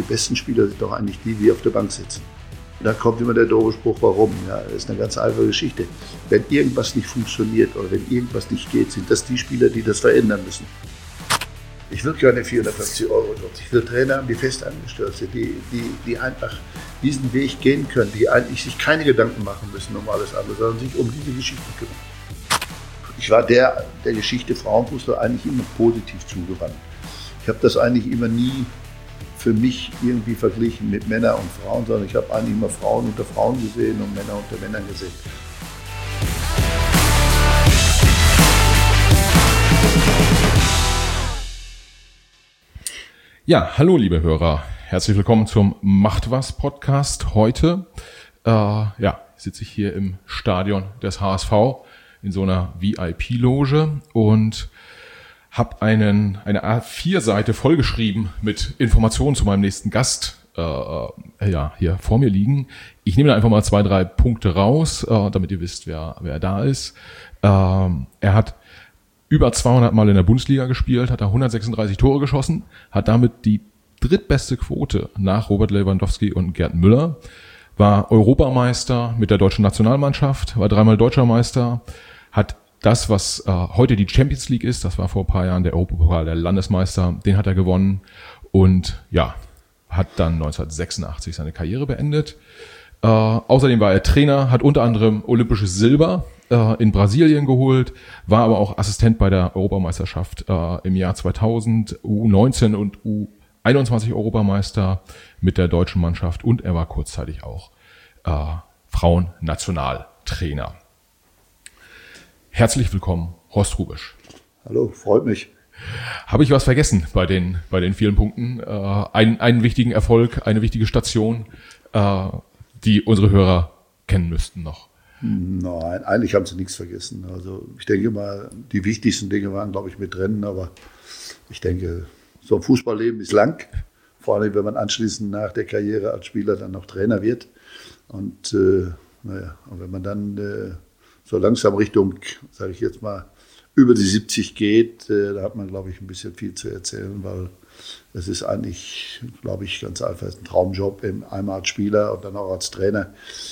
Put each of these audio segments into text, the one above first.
besten Spieler sind doch eigentlich die auf der Bank sitzen. Da kommt immer der doofe Spruch, warum? Ja, das ist eine ganz einfache Geschichte. Wenn irgendwas nicht funktioniert oder wenn irgendwas nicht geht, sind das die Spieler, die das verändern müssen. Ich will keine 450 Euro Jobs. Ich will Trainer haben, die fest angestellt sind, die einfach diesen Weg gehen können, die eigentlich sich keine Gedanken machen müssen um alles andere, sondern sich um diese Geschichten kümmern. Ich war der Geschichte Frauenfußball eigentlich immer positiv zugewandt. Ich habe das eigentlich immer nie für mich irgendwie verglichen mit Männern und Frauen, sondern ich habe eigentlich immer Frauen unter Frauen gesehen und Männer unter Männern gesehen. Ja, hallo liebe Hörer, herzlich willkommen zum Macht was Podcast. Heute sitze ich hier im Stadion des HSV in so einer VIP-Loge und habe eine A4-Seite vollgeschrieben mit Informationen zu meinem nächsten Gast hier vor mir liegen. Ich nehme da einfach mal 2, 3 Punkte raus, damit ihr wisst, wer da ist. Er hat über 200 Mal in der Bundesliga gespielt, hat da 136 Tore geschossen, hat damit die drittbeste Quote nach Robert Lewandowski und Gerd Müller, war Europameister mit der deutschen Nationalmannschaft, war 3-mal Deutscher Meister, hat das, was heute die Champions League ist, das war vor ein paar Jahren der Europapokal der Landesmeister, den hat er gewonnen und ja, hat dann 1986 seine Karriere beendet. Außerdem war er Trainer, hat unter anderem olympisches Silber in Brasilien geholt, war aber auch Assistent bei der Europameisterschaft im Jahr 2000, U19 und U21 Europameister mit der deutschen Mannschaft und er war kurzzeitig auch Frauennationaltrainer. Herzlich willkommen, Horst Hrubesch. Hallo, freut mich. Habe ich was vergessen bei den vielen Punkten? Einen wichtigen Erfolg, eine wichtige Station, die unsere Hörer kennen müssten noch? Nein, eigentlich haben sie nichts vergessen. Also ich denke mal, die wichtigsten Dinge waren, glaube ich, mit drin. Aber ich denke, so ein Fußballleben ist lang. Vor allem, wenn man anschließend nach der Karriere als Spieler dann noch Trainer wird. Und und wenn man dann so langsam Richtung, sage ich jetzt mal, über die 70 geht, da hat man, glaube ich, ein bisschen viel zu erzählen, weil es ist eigentlich, glaube ich, ganz einfach ein Traumjob, einmal als Spieler und dann auch als Trainer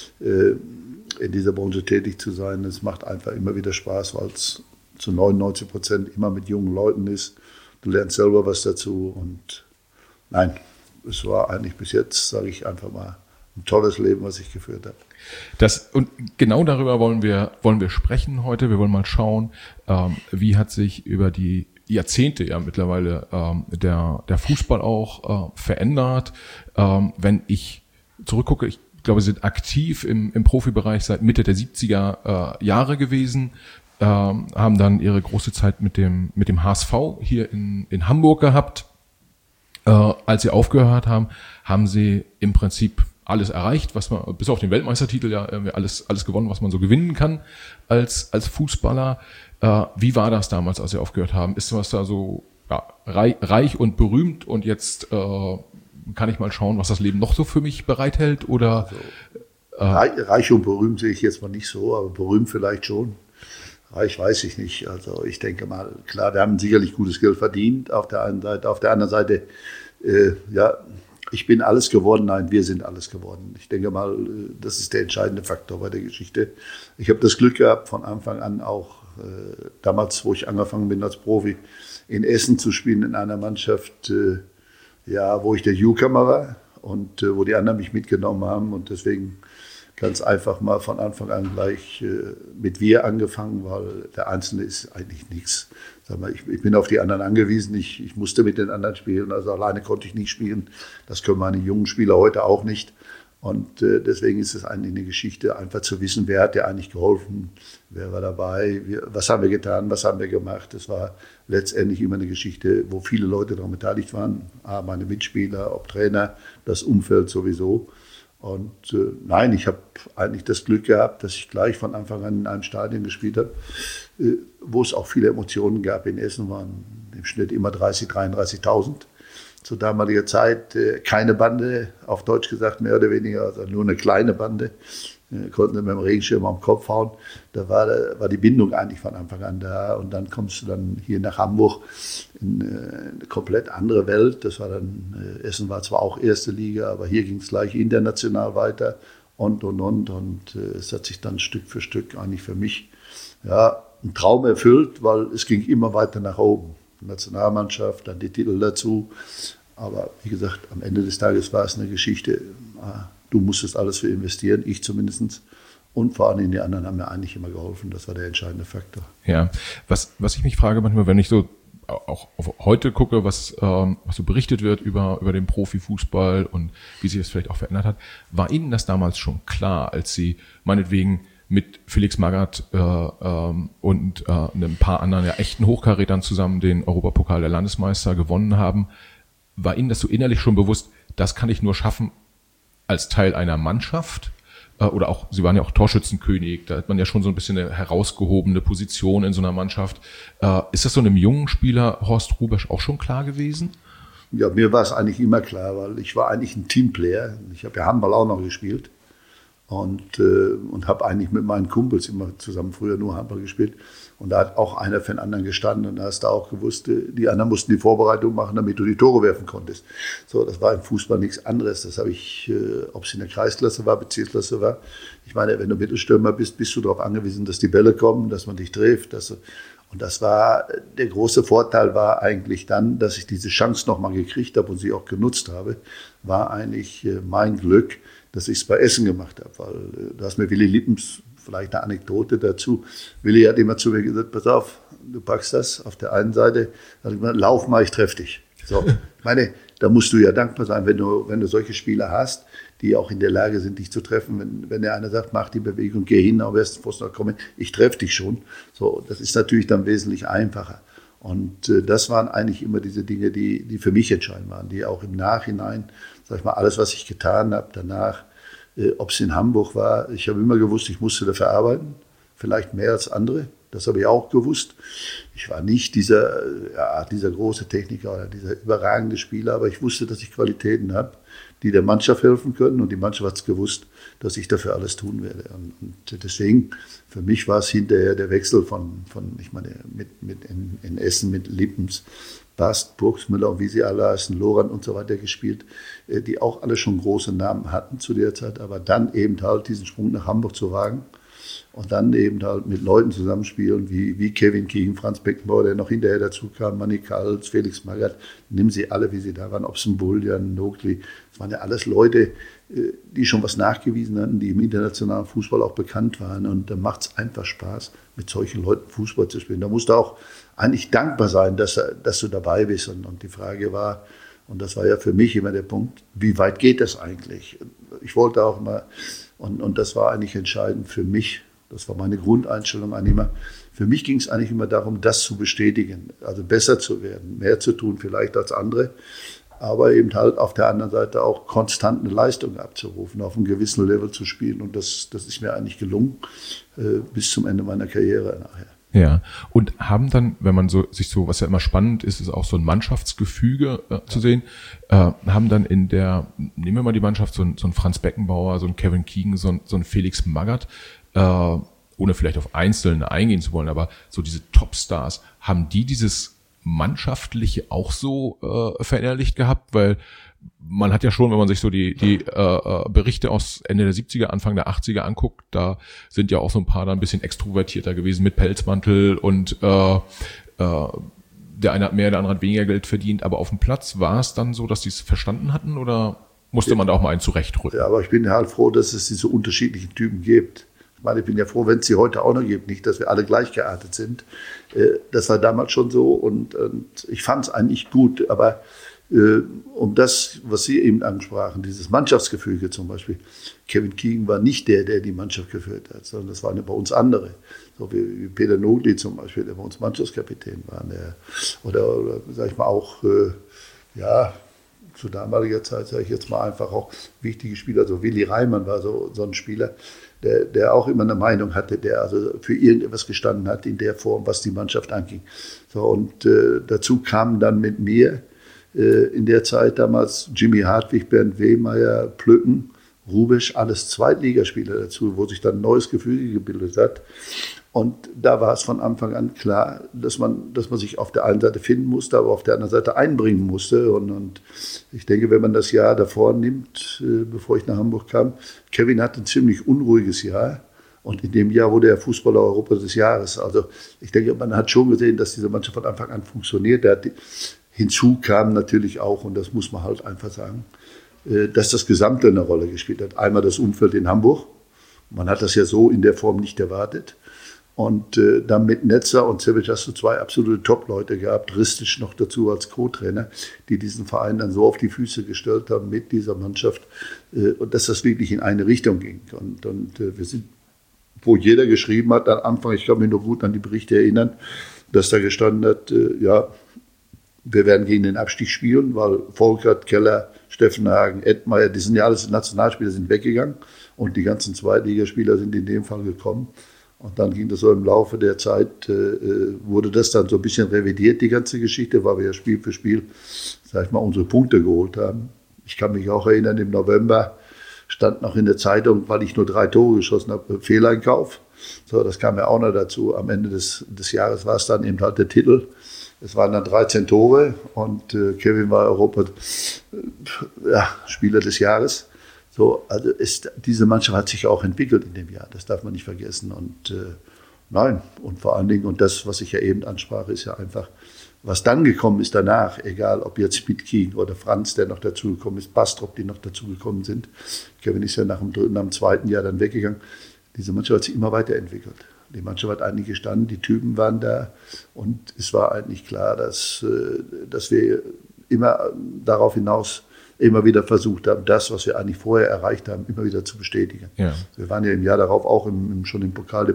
in dieser Branche tätig zu sein. Es macht einfach immer wieder Spaß, weil es zu 99% immer mit jungen Leuten ist. Du lernst selber was dazu und nein, es war eigentlich bis jetzt, sage ich einfach mal, ein tolles Leben, was ich geführt habe. Und genau darüber wollen wir sprechen heute. Wir wollen mal schauen, wie hat sich über die Jahrzehnte ja mittlerweile der Fußball auch verändert. Wenn ich zurückgucke, ich glaube, Sie sind aktiv im Profibereich seit Mitte der 70er Jahre gewesen, haben dann Ihre große Zeit mit dem HSV hier in Hamburg gehabt. Als Sie aufgehört haben, haben Sie im Prinzip alles erreicht, was man, bis auf den Weltmeistertitel ja alles gewonnen, was man so gewinnen kann als Fußballer. Wie war das damals, als Sie aufgehört haben? Ist was da so reich und berühmt und jetzt kann ich mal schauen, was das Leben noch so für mich bereithält? Oder reich und berühmt sehe ich jetzt mal nicht so, aber berühmt vielleicht schon. Reich weiß ich nicht. Also ich denke mal, klar, wir haben sicherlich gutes Geld verdient auf der einen Seite. Auf der anderen Seite, ich bin alles geworden, nein, wir sind alles geworden. Ich denke mal, das ist der entscheidende Faktor bei der Geschichte. Ich habe das Glück gehabt, von Anfang an auch damals, wo ich angefangen bin als Profi, in Essen zu spielen in einer Mannschaft, wo ich der Newcomer war und wo die anderen mich mitgenommen haben. Und deswegen ganz einfach mal von Anfang an gleich mit wir angefangen, weil der Einzelne ist eigentlich nichts. Sag mal, ich bin auf die anderen angewiesen, ich musste mit den anderen spielen, also alleine konnte ich nicht spielen. Das können meine jungen Spieler heute auch nicht. Und deswegen ist es eigentlich eine Geschichte, einfach zu wissen, wer hat dir eigentlich geholfen, wer war dabei, was haben wir getan, was haben wir gemacht. Das war letztendlich immer eine Geschichte, wo viele Leute daran beteiligt waren, meine Mitspieler, ob Trainer, das Umfeld sowieso. Und nein, ich habe eigentlich das Glück gehabt, dass ich gleich von Anfang an in einem Stadion gespielt habe, wo es auch viele Emotionen gab. In Essen waren im Schnitt immer 33.000. Zu damaliger Zeit keine Bande, auf Deutsch gesagt mehr oder weniger, also nur eine kleine Bande. konnten mit dem Regenschirm am Kopf hauen. Da war die Bindung eigentlich von Anfang an da. Und dann kommst du dann hier nach Hamburg in eine komplett andere Welt. Das war dann, Essen war zwar auch erste Liga, aber hier ging es gleich international weiter und. Und es hat sich dann Stück für Stück eigentlich für mich ein Traum erfüllt, weil es ging immer weiter nach oben. Nationalmannschaft, dann die Titel dazu. Aber wie gesagt, am Ende des Tages war es eine Geschichte, du musstest alles für investieren, ich zumindest. Und vor allem die anderen haben mir eigentlich immer geholfen. Das war der entscheidende Faktor. Ja, was ich mich frage manchmal, wenn ich so auch auf heute gucke, was so berichtet wird über den Profifußball und wie sich das vielleicht auch verändert hat, war Ihnen das damals schon klar, als Sie meinetwegen mit Felix Magath und ein paar anderen echten Hochkarätern zusammen den Europapokal der Landesmeister gewonnen haben? War Ihnen das so innerlich schon bewusst, das kann ich nur schaffen als Teil einer Mannschaft? Oder auch, Sie waren ja auch Torschützenkönig, da hat man ja schon so ein bisschen eine herausgehobene Position in so einer Mannschaft. Ist das so einem jungen Spieler Horst Hrubesch auch schon klar gewesen? Ja, mir war es eigentlich immer klar, weil ich war eigentlich ein Teamplayer. Ich habe ja Handball auch noch gespielt und habe eigentlich mit meinen Kumpels immer zusammen früher nur Handball gespielt. Und da hat auch einer für den anderen gestanden und da hast du auch gewusst, die anderen mussten die Vorbereitung machen, damit du die Tore werfen konntest. So, das war im Fußball nichts anderes. Das habe ich, ob es in der Kreisklasse war, Bezirksklasse war. Ich meine, wenn du Mittelstürmer bist, bist du darauf angewiesen, dass die Bälle kommen, dass man dich trifft. Und das war, der große Vorteil war eigentlich dann, dass ich diese Chance nochmal gekriegt habe und sie auch genutzt habe, war eigentlich mein Glück, dass ich es bei Essen gemacht habe. Weil du hast mir Willi Lippens, vielleicht eine Anekdote dazu. Willi hat immer zu mir gesagt, pass auf, du packst das auf der einen Seite, hat gesagt, lauf mal, ich treffe dich. So, ich meine, da musst du ja dankbar sein, wenn du solche Spieler hast, die auch in der Lage sind, dich zu treffen. Wenn der eine sagt, mach die Bewegung, geh hin, am besten Pfosten kommen, ich treffe dich schon. So, das ist natürlich dann wesentlich einfacher. Und das waren eigentlich immer diese Dinge, die für mich entscheidend waren, die auch im Nachhinein, sag ich mal, alles, was ich getan habe, danach, ob es in Hamburg war, ich habe immer gewusst, ich musste dafür arbeiten, vielleicht mehr als andere, das habe ich auch gewusst. Ich war nicht dieser große Techniker oder dieser überragende Spieler, aber ich wusste, dass ich Qualitäten habe, die der Mannschaft helfen können und die Mannschaft hat es gewusst, dass ich dafür alles tun werde. Und deswegen, für mich war es hinterher der Wechsel ich meine, in Essen mit Lippens, Bast, Burgsmüller und wie sie alle heißen, Lorand und so weiter gespielt, die auch alle schon große Namen hatten zu der Zeit, aber dann eben halt diesen Sprung nach Hamburg zu wagen und dann eben halt mit Leuten zusammenspielen, wie Kevin Kiegen, Franz Beckenbauer, der noch hinterher dazu kam, Manny Kals, Felix Magath, nimm sie alle, wie sie da waren, ob es ein Bullian, Nogli, das waren ja alles Leute, die schon was nachgewiesen hatten, die im internationalen Fußball auch bekannt waren und da macht es einfach Spaß, mit solchen Leuten Fußball zu spielen. Da musst du auch eigentlich dankbar sein, dass du dabei bist und die Frage war, und das war ja für mich immer der Punkt, wie weit geht das eigentlich? Ich wollte auch immer, und das war eigentlich entscheidend für mich, das war meine Grundeinstellung eigentlich immer, für mich ging es eigentlich immer darum, das zu bestätigen, also besser zu werden, mehr zu tun vielleicht als andere, aber eben halt auf der anderen Seite auch konstant eine Leistung abzurufen, auf einem gewissen Level zu spielen und das ist mir eigentlich gelungen bis zum Ende meiner Karriere nachher. Ja, und haben dann, wenn man was ja immer spannend ist, ist auch so ein Mannschaftsgefüge zu sehen, haben dann nehmen wir mal die Mannschaft, so ein Franz Beckenbauer, so ein Kevin Kiegen, so ein Felix Magath, ohne vielleicht auf Einzelne eingehen zu wollen, aber so diese Topstars, haben die dieses Mannschaftliche auch so verinnerlicht gehabt? Weil man hat ja schon, wenn man sich so die Berichte aus Ende der 70er, Anfang der 80er anguckt, da sind ja auch so ein paar da ein bisschen extrovertierter gewesen mit Pelzmantel und der eine hat mehr, der andere hat weniger Geld verdient, aber auf dem Platz war es dann so, dass die es verstanden hatten oder musste man da auch mal einen zurechtrücken? Ja, aber ich bin halt froh, dass es diese unterschiedlichen Typen gibt. Ich meine, ich bin ja froh, wenn es sie heute auch noch gibt, nicht, dass wir alle gleich geartet sind. Das war damals schon so und ich fand es eigentlich gut, aber um das, was Sie eben ansprachen, dieses Mannschaftsgefüge zum Beispiel, Kevin Kiegen war nicht der die Mannschaft geführt hat, sondern das waren ja bei uns andere. So wie Peter Nogli zum Beispiel, der bei uns Mannschaftskapitän war. Oder sag ich mal auch, zu damaliger Zeit, sage ich jetzt mal einfach auch wichtige Spieler, so Willi Reimann war so ein Spieler, der auch immer eine Meinung hatte, der also für irgendetwas gestanden hat in der Form, was die Mannschaft anging. So, und dazu kamen dann mit mir in der Zeit damals Jimmy Hartwig, Bernd Wehmeier, Plücken Hrubesch, alles Zweitligaspieler dazu, wo sich dann ein neues Gefüge gebildet hat. Und da war es von Anfang an klar, dass man sich auf der einen Seite finden musste, aber auf der anderen Seite einbringen musste. Und ich denke, wenn man das Jahr davor nimmt, bevor ich nach Hamburg kam, Kevin hat ein ziemlich unruhiges Jahr. Und in dem Jahr wurde er Fußballer Europa des Jahres. Also ich denke, man hat schon gesehen, dass diese Mannschaft von Anfang an funktioniert. Hinzu kam natürlich auch, und das muss man halt einfach sagen, dass das Gesamte eine Rolle gespielt hat. Einmal das Umfeld in Hamburg. Man hat das ja so in der Form nicht erwartet. Und dann mit Netzer und Cevic hast du zwei absolute Top-Leute gehabt, Ristic noch dazu als Co-Trainer, die diesen Verein dann so auf die Füße gestellt haben mit dieser Mannschaft, und dass das wirklich in eine Richtung ging. Und wir sind, wo jeder geschrieben hat am Anfang, ich kann mich nur gut an die Berichte erinnern, dass da gestanden hat, ja, wir werden gegen den Abstieg spielen, weil Volkert, Keller, Steffenhagen, Edmeier, die sind ja alles Nationalspieler, sind weggegangen und die ganzen Zweitligaspieler sind in dem Fall gekommen. Und dann ging das so im Laufe der Zeit, wurde das dann so ein bisschen revidiert, die ganze Geschichte, weil wir ja Spiel für Spiel, sag ich mal, unsere Punkte geholt haben. Ich kann mich auch erinnern, im November stand noch in der Zeitung, weil ich nur 3 Tore geschossen habe, Fehleinkauf. So, das kam ja auch noch dazu. Am Ende des Jahres war es dann eben halt der Titel. Es waren dann 13 Tore und Kevin war Spieler des Jahres. So, also diese Mannschaft hat sich auch entwickelt in dem Jahr, das darf man nicht vergessen. Und nein, und vor allen Dingen, und das, was ich ja eben ansprach, ist ja einfach, was dann gekommen ist danach, egal ob jetzt Spitkin oder Franz, der noch dazugekommen ist, Bastrop, die noch dazugekommen sind. Kevin ist ja nach dem zweiten Jahr dann weggegangen. Diese Mannschaft hat sich immer weiterentwickelt. Die Mannschaft hat eigentlich gestanden, die Typen waren da und es war eigentlich klar, dass wir immer darauf hinaus immer wieder versucht haben, das, was wir eigentlich vorher erreicht haben, immer wieder zu bestätigen. Ja. Wir waren ja im Jahr darauf auch schon im Pokal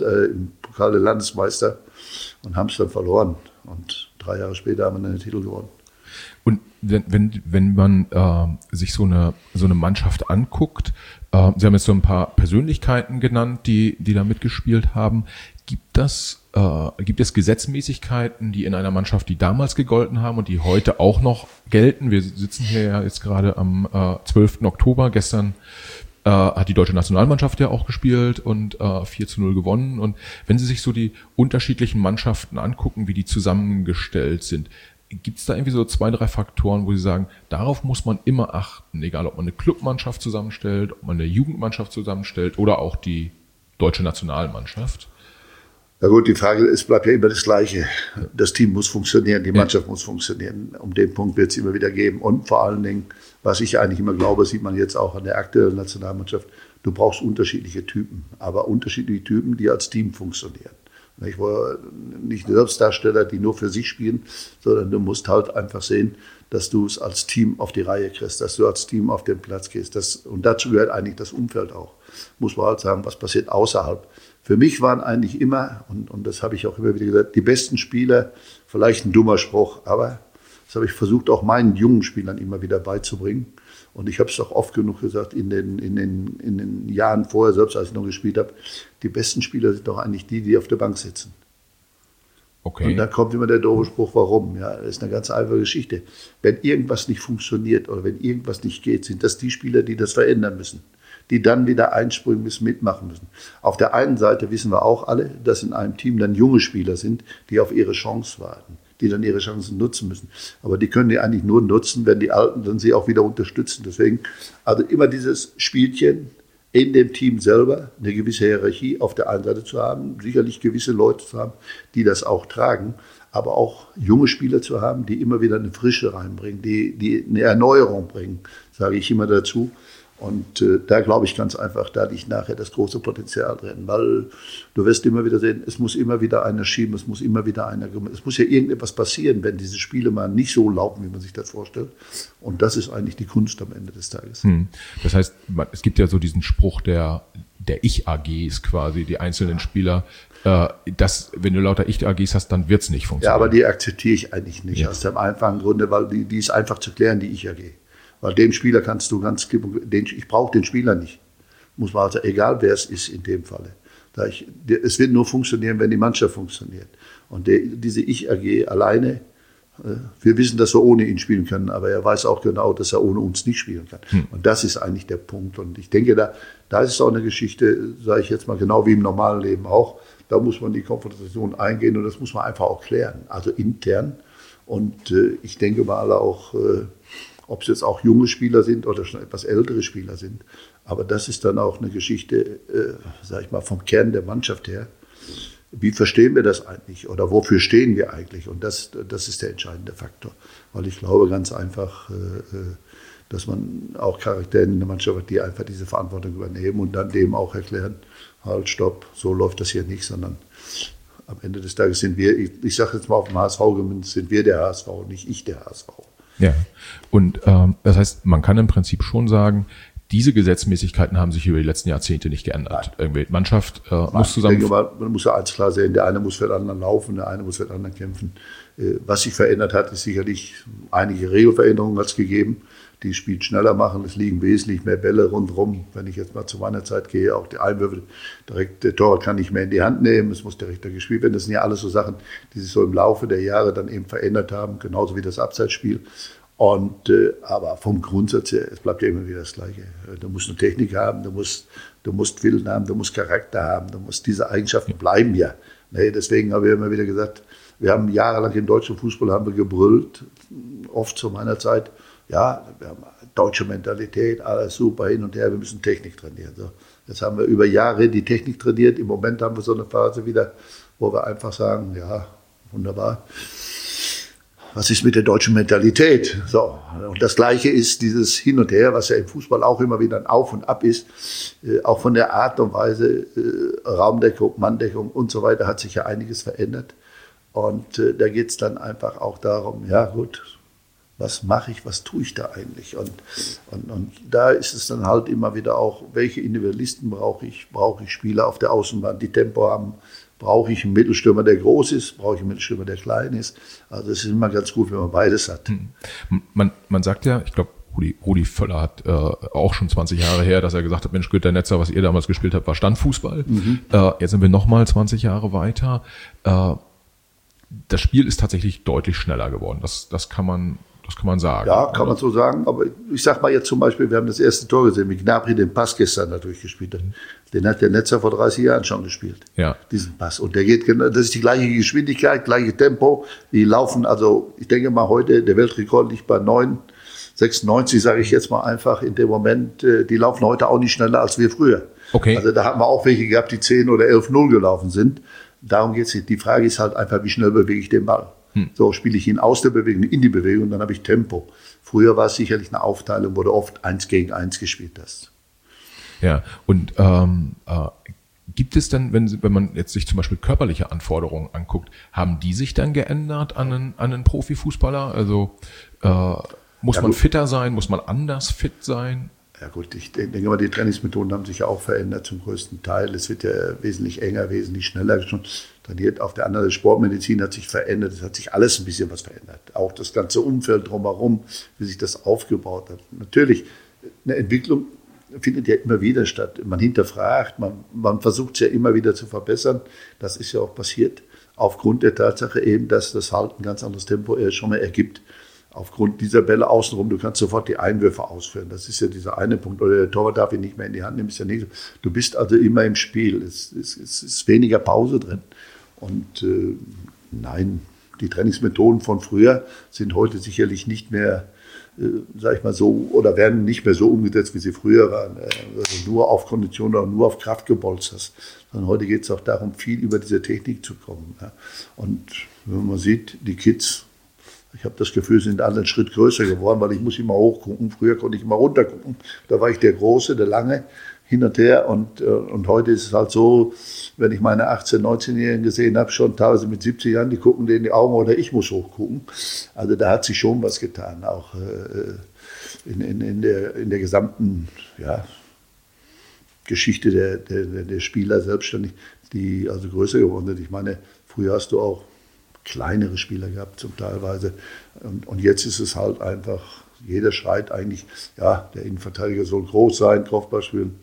der Landesmeister und haben es dann verloren. Und 3 Jahre später haben wir den Titel gewonnen. Und wenn man sich so eine Mannschaft anguckt, Sie haben jetzt so ein paar Persönlichkeiten genannt, die da mitgespielt haben. Gibt es Gesetzmäßigkeiten, die in einer Mannschaft, die damals gegolten haben und die heute auch noch gelten? Wir sitzen hier ja jetzt gerade am 12. Oktober. Gestern hat die deutsche Nationalmannschaft ja auch gespielt und 4-0 gewonnen. Und wenn Sie sich so die unterschiedlichen Mannschaften angucken, wie die zusammengestellt sind, gibt es da irgendwie so 2, 3 Faktoren, wo Sie sagen, darauf muss man immer achten, egal ob man eine Clubmannschaft zusammenstellt, ob man eine Jugendmannschaft zusammenstellt oder auch die deutsche Nationalmannschaft? Na gut, die Frage, es bleibt ja immer das Gleiche. Das Team muss funktionieren, die Mannschaft muss funktionieren. Um den Punkt wird es immer wieder geben. Und vor allen Dingen, was ich eigentlich immer glaube, sieht man jetzt auch an der aktuellen Nationalmannschaft, du brauchst unterschiedliche Typen, aber unterschiedliche Typen, die als Team funktionieren. Ich war nicht Selbstdarsteller, die nur für sich spielen, sondern du musst halt einfach sehen, dass du es als Team auf die Reihe kriegst, dass du als Team auf den Platz gehst. Und dazu gehört eigentlich das Umfeld auch. Muss man halt sagen, was passiert außerhalb. Für mich waren eigentlich immer, und das habe ich auch immer wieder gesagt, die besten Spieler, vielleicht ein dummer Spruch, aber das habe ich versucht, auch meinen jungen Spielern immer wieder beizubringen. Und ich habe es auch oft genug gesagt, in den Jahren vorher, selbst als ich noch gespielt habe, die besten Spieler sind doch eigentlich die auf der Bank sitzen. Okay. Und da kommt immer der doofe Spruch, warum? Ja, das ist eine ganz einfache Geschichte. Wenn irgendwas nicht funktioniert oder wenn irgendwas nicht geht, sind das die Spieler, die das verändern müssen, die dann wieder einspringen müssen, mitmachen müssen. Auf der einen Seite wissen wir auch alle, dass in einem Team dann junge Spieler sind, die auf ihre Chance warten, die dann ihre Chancen nutzen müssen. Aber die können die eigentlich nur nutzen, wenn die Alten dann sie auch wieder unterstützen. Deswegen, also immer dieses Spielchen in dem Team selber, eine gewisse Hierarchie auf der einen Seite zu haben, sicherlich gewisse Leute zu haben, die das auch tragen, aber auch junge Spieler zu haben, die immer wieder eine Frische reinbringen, die eine Erneuerung bringen, sage ich immer dazu. Und da glaube ich ganz einfach, da liegt nachher das große Potenzial drin, weil du wirst immer wieder sehen, es muss immer wieder einer schieben, es muss ja irgendetwas passieren, wenn diese Spiele mal nicht so laufen, wie man sich das vorstellt. Und das ist eigentlich die Kunst am Ende des Tages. Das heißt, es gibt ja so diesen Spruch der Ich-AGs quasi, die einzelnen Spieler, dass wenn du lauter Ich-AGs hast, dann wird es nicht funktionieren. Ja, aber die akzeptiere ich eigentlich nicht, aus dem einfachen Grunde, weil die ist einfach zu klären, die Ich-AG. Weil dem Spieler kannst du ich brauche den Spieler nicht. Muss man also, egal wer es ist in dem Falle. Es wird nur funktionieren, wenn die Mannschaft funktioniert. Und diese Ich-AG alleine Wir wissen, dass wir ohne ihn spielen können, aber er weiß auch genau, dass er ohne uns nicht spielen kann. Und das ist eigentlich der Punkt. Und ich denke, da ist auch eine Geschichte, sage ich jetzt mal, genau wie im normalen Leben auch. Da muss man die Konfrontation eingehen und das muss man einfach auch klären, also intern. Und ich denke mal auch, ob es jetzt auch junge Spieler sind oder schon etwas ältere Spieler sind. Aber das ist dann auch eine Geschichte, sage ich mal, vom Kern der Mannschaft her. Wie verstehen wir das eigentlich oder wofür stehen wir eigentlich? Und das ist der entscheidende Faktor. Weil ich glaube ganz einfach, dass man auch Charaktere in der Mannschaft hat, die einfach diese Verantwortung übernehmen und dann dem auch erklären, halt, stopp, so läuft das hier nicht, sondern am Ende des Tages sind wir, ich sage jetzt mal auf dem HSV gemünzt, sind wir der HSV, nicht ich der HSV. Ja, und das heißt, man kann im Prinzip schon sagen, diese Gesetzmäßigkeiten haben sich über die letzten Jahrzehnte nicht geändert. Irgendwie Mannschaft muss zusammen. Ich denke mal, man muss ja eins klar sehen, der eine muss für den anderen laufen, der eine muss für den anderen kämpfen. Was sich verändert hat, ist sicherlich einige Regelveränderungen hat es gegeben, die das Spiel schneller machen. Es liegen wesentlich mehr Bälle rundherum. Wenn ich jetzt mal zu meiner Zeit gehe, auch die Einwürfe direkt, der Torwart kann nicht mehr in die Hand nehmen, es muss direkter gespielt werden. Das sind ja alles so Sachen, die sich so im Laufe der Jahre dann eben verändert haben, genauso wie das Abseitsspiel. Und, aber vom Grundsatz her, es bleibt ja immer wieder das Gleiche. Du musst eine Technik haben, du musst Willen haben, du musst Charakter haben, diese Eigenschaften bleiben ja. Nee, deswegen habe ich immer wieder gesagt, wir haben jahrelang im deutschen Fußball haben wir gebrüllt, oft zu meiner Zeit, ja, wir haben deutsche Mentalität, alles super hin und her, wir müssen Technik trainieren. So, jetzt haben wir über Jahre die Technik trainiert, im Moment haben wir so eine Phase wieder, wo wir einfach sagen, ja, wunderbar. Was ist mit der deutschen Mentalität? So, und das Gleiche ist dieses Hin und Her, was ja im Fußball auch immer wieder ein Auf und Ab ist. Auch von der Art und Weise, Raumdeckung, Manndeckung und so weiter, hat sich ja einiges verändert. Und da geht es dann einfach auch darum, ja gut, was mache ich, was tue ich da eigentlich? Und da ist es dann halt immer wieder auch, welche Individualisten brauche ich? Brauche ich Spieler auf der Außenbahn, die Tempo haben? Brauche ich einen Mittelstürmer, der groß ist? Brauche ich einen Mittelstürmer, der klein ist? Also es ist immer ganz gut, wenn man beides hat. Man sagt ja, ich glaube, Rudi Völler hat auch schon 20 Jahre her, dass er gesagt hat, Mensch, Günter Netzer, was ihr damals gespielt habt, war Standfußball. Jetzt sind wir nochmal 20 Jahre weiter. Das Spiel ist tatsächlich deutlich schneller geworden. Das kann man sagen. Ja, kann man so sagen. Aber ich sag mal jetzt zum Beispiel, wir haben das erste Tor gesehen, wie Gnabry den Pass gestern da durchgespielt hat. Den hat der Netzer vor 30 Jahren schon gespielt. Ja. Diesen Pass. Und der geht genau, das ist die gleiche Geschwindigkeit, gleiche Tempo. Die laufen, also ich denke mal heute, der Weltrekord liegt bei 9,96, sage ich jetzt mal einfach in dem Moment. Die laufen heute auch nicht schneller als wir früher. Okay. Also da haben wir auch welche gehabt, die 10 oder 11-0 gelaufen sind. Darum geht's nicht. Die Frage ist halt einfach, wie schnell bewege ich den Ball. So spiele ich ihn aus der Bewegung in die Bewegung, dann habe ich Tempo. Früher war es sicherlich eine Aufteilung, wo du oft 1 gegen 1 gespielt hast. Ja, und gibt es dann, wenn man jetzt sich zum Beispiel körperliche Anforderungen anguckt, haben die sich dann geändert an einen Profifußballer? Also muss man fitter sein, muss man anders fit sein? Ja gut, ich denke mal, die Trainingsmethoden haben sich ja auch verändert zum größten Teil. Es wird ja wesentlich enger, wesentlich schneller schon trainiert. Auf der anderen Seite, Sportmedizin hat sich verändert. Es hat sich alles ein bisschen was verändert. Auch das ganze Umfeld drumherum, wie sich das aufgebaut hat. Natürlich, eine Entwicklung findet ja immer wieder statt. Man hinterfragt, man versucht es ja immer wieder zu verbessern. Das ist ja auch passiert. Aufgrund der Tatsache eben, dass das halt ein ganz anderes Tempo schon mal ergibt. Aufgrund dieser Bälle außenrum, du kannst sofort die Einwürfe ausführen. Das ist ja dieser eine Punkt. Oder der Torwart darf ihn nicht mehr in die Hand nehmen. Ist ja nicht so. Du bist also immer im Spiel. Es ist weniger Pause drin. Und nein, die Trainingsmethoden von früher sind heute sicherlich nicht mehr, sag ich mal so, oder werden nicht mehr so umgesetzt, wie sie früher waren. Also nur auf Kondition oder nur auf Kraft gebolzt. Sondern heute geht es auch darum, viel über diese Technik zu kommen. Ja. Und wenn man sieht, die Kids, ich habe das Gefühl, sie sind alle einen Schritt größer geworden, weil ich muss immer hochgucken. Früher konnte ich immer runtergucken. Da war ich der Große, der Lange, hin und her. Und heute ist es halt so, wenn ich meine 18-, 19-Jährigen gesehen habe, schon teilweise mit 70 Jahren, die gucken denen in die Augen oder ich muss hochgucken. Also da hat sich schon was getan, auch in der gesamten Geschichte der Spieler selbstständig, die also größer geworden sind. Ich meine, früher hast du auch kleinere Spieler gehabt, zum Teilweise. Und jetzt ist es halt einfach, jeder schreit eigentlich, ja, der Innenverteidiger soll groß sein, Kopfball spielen.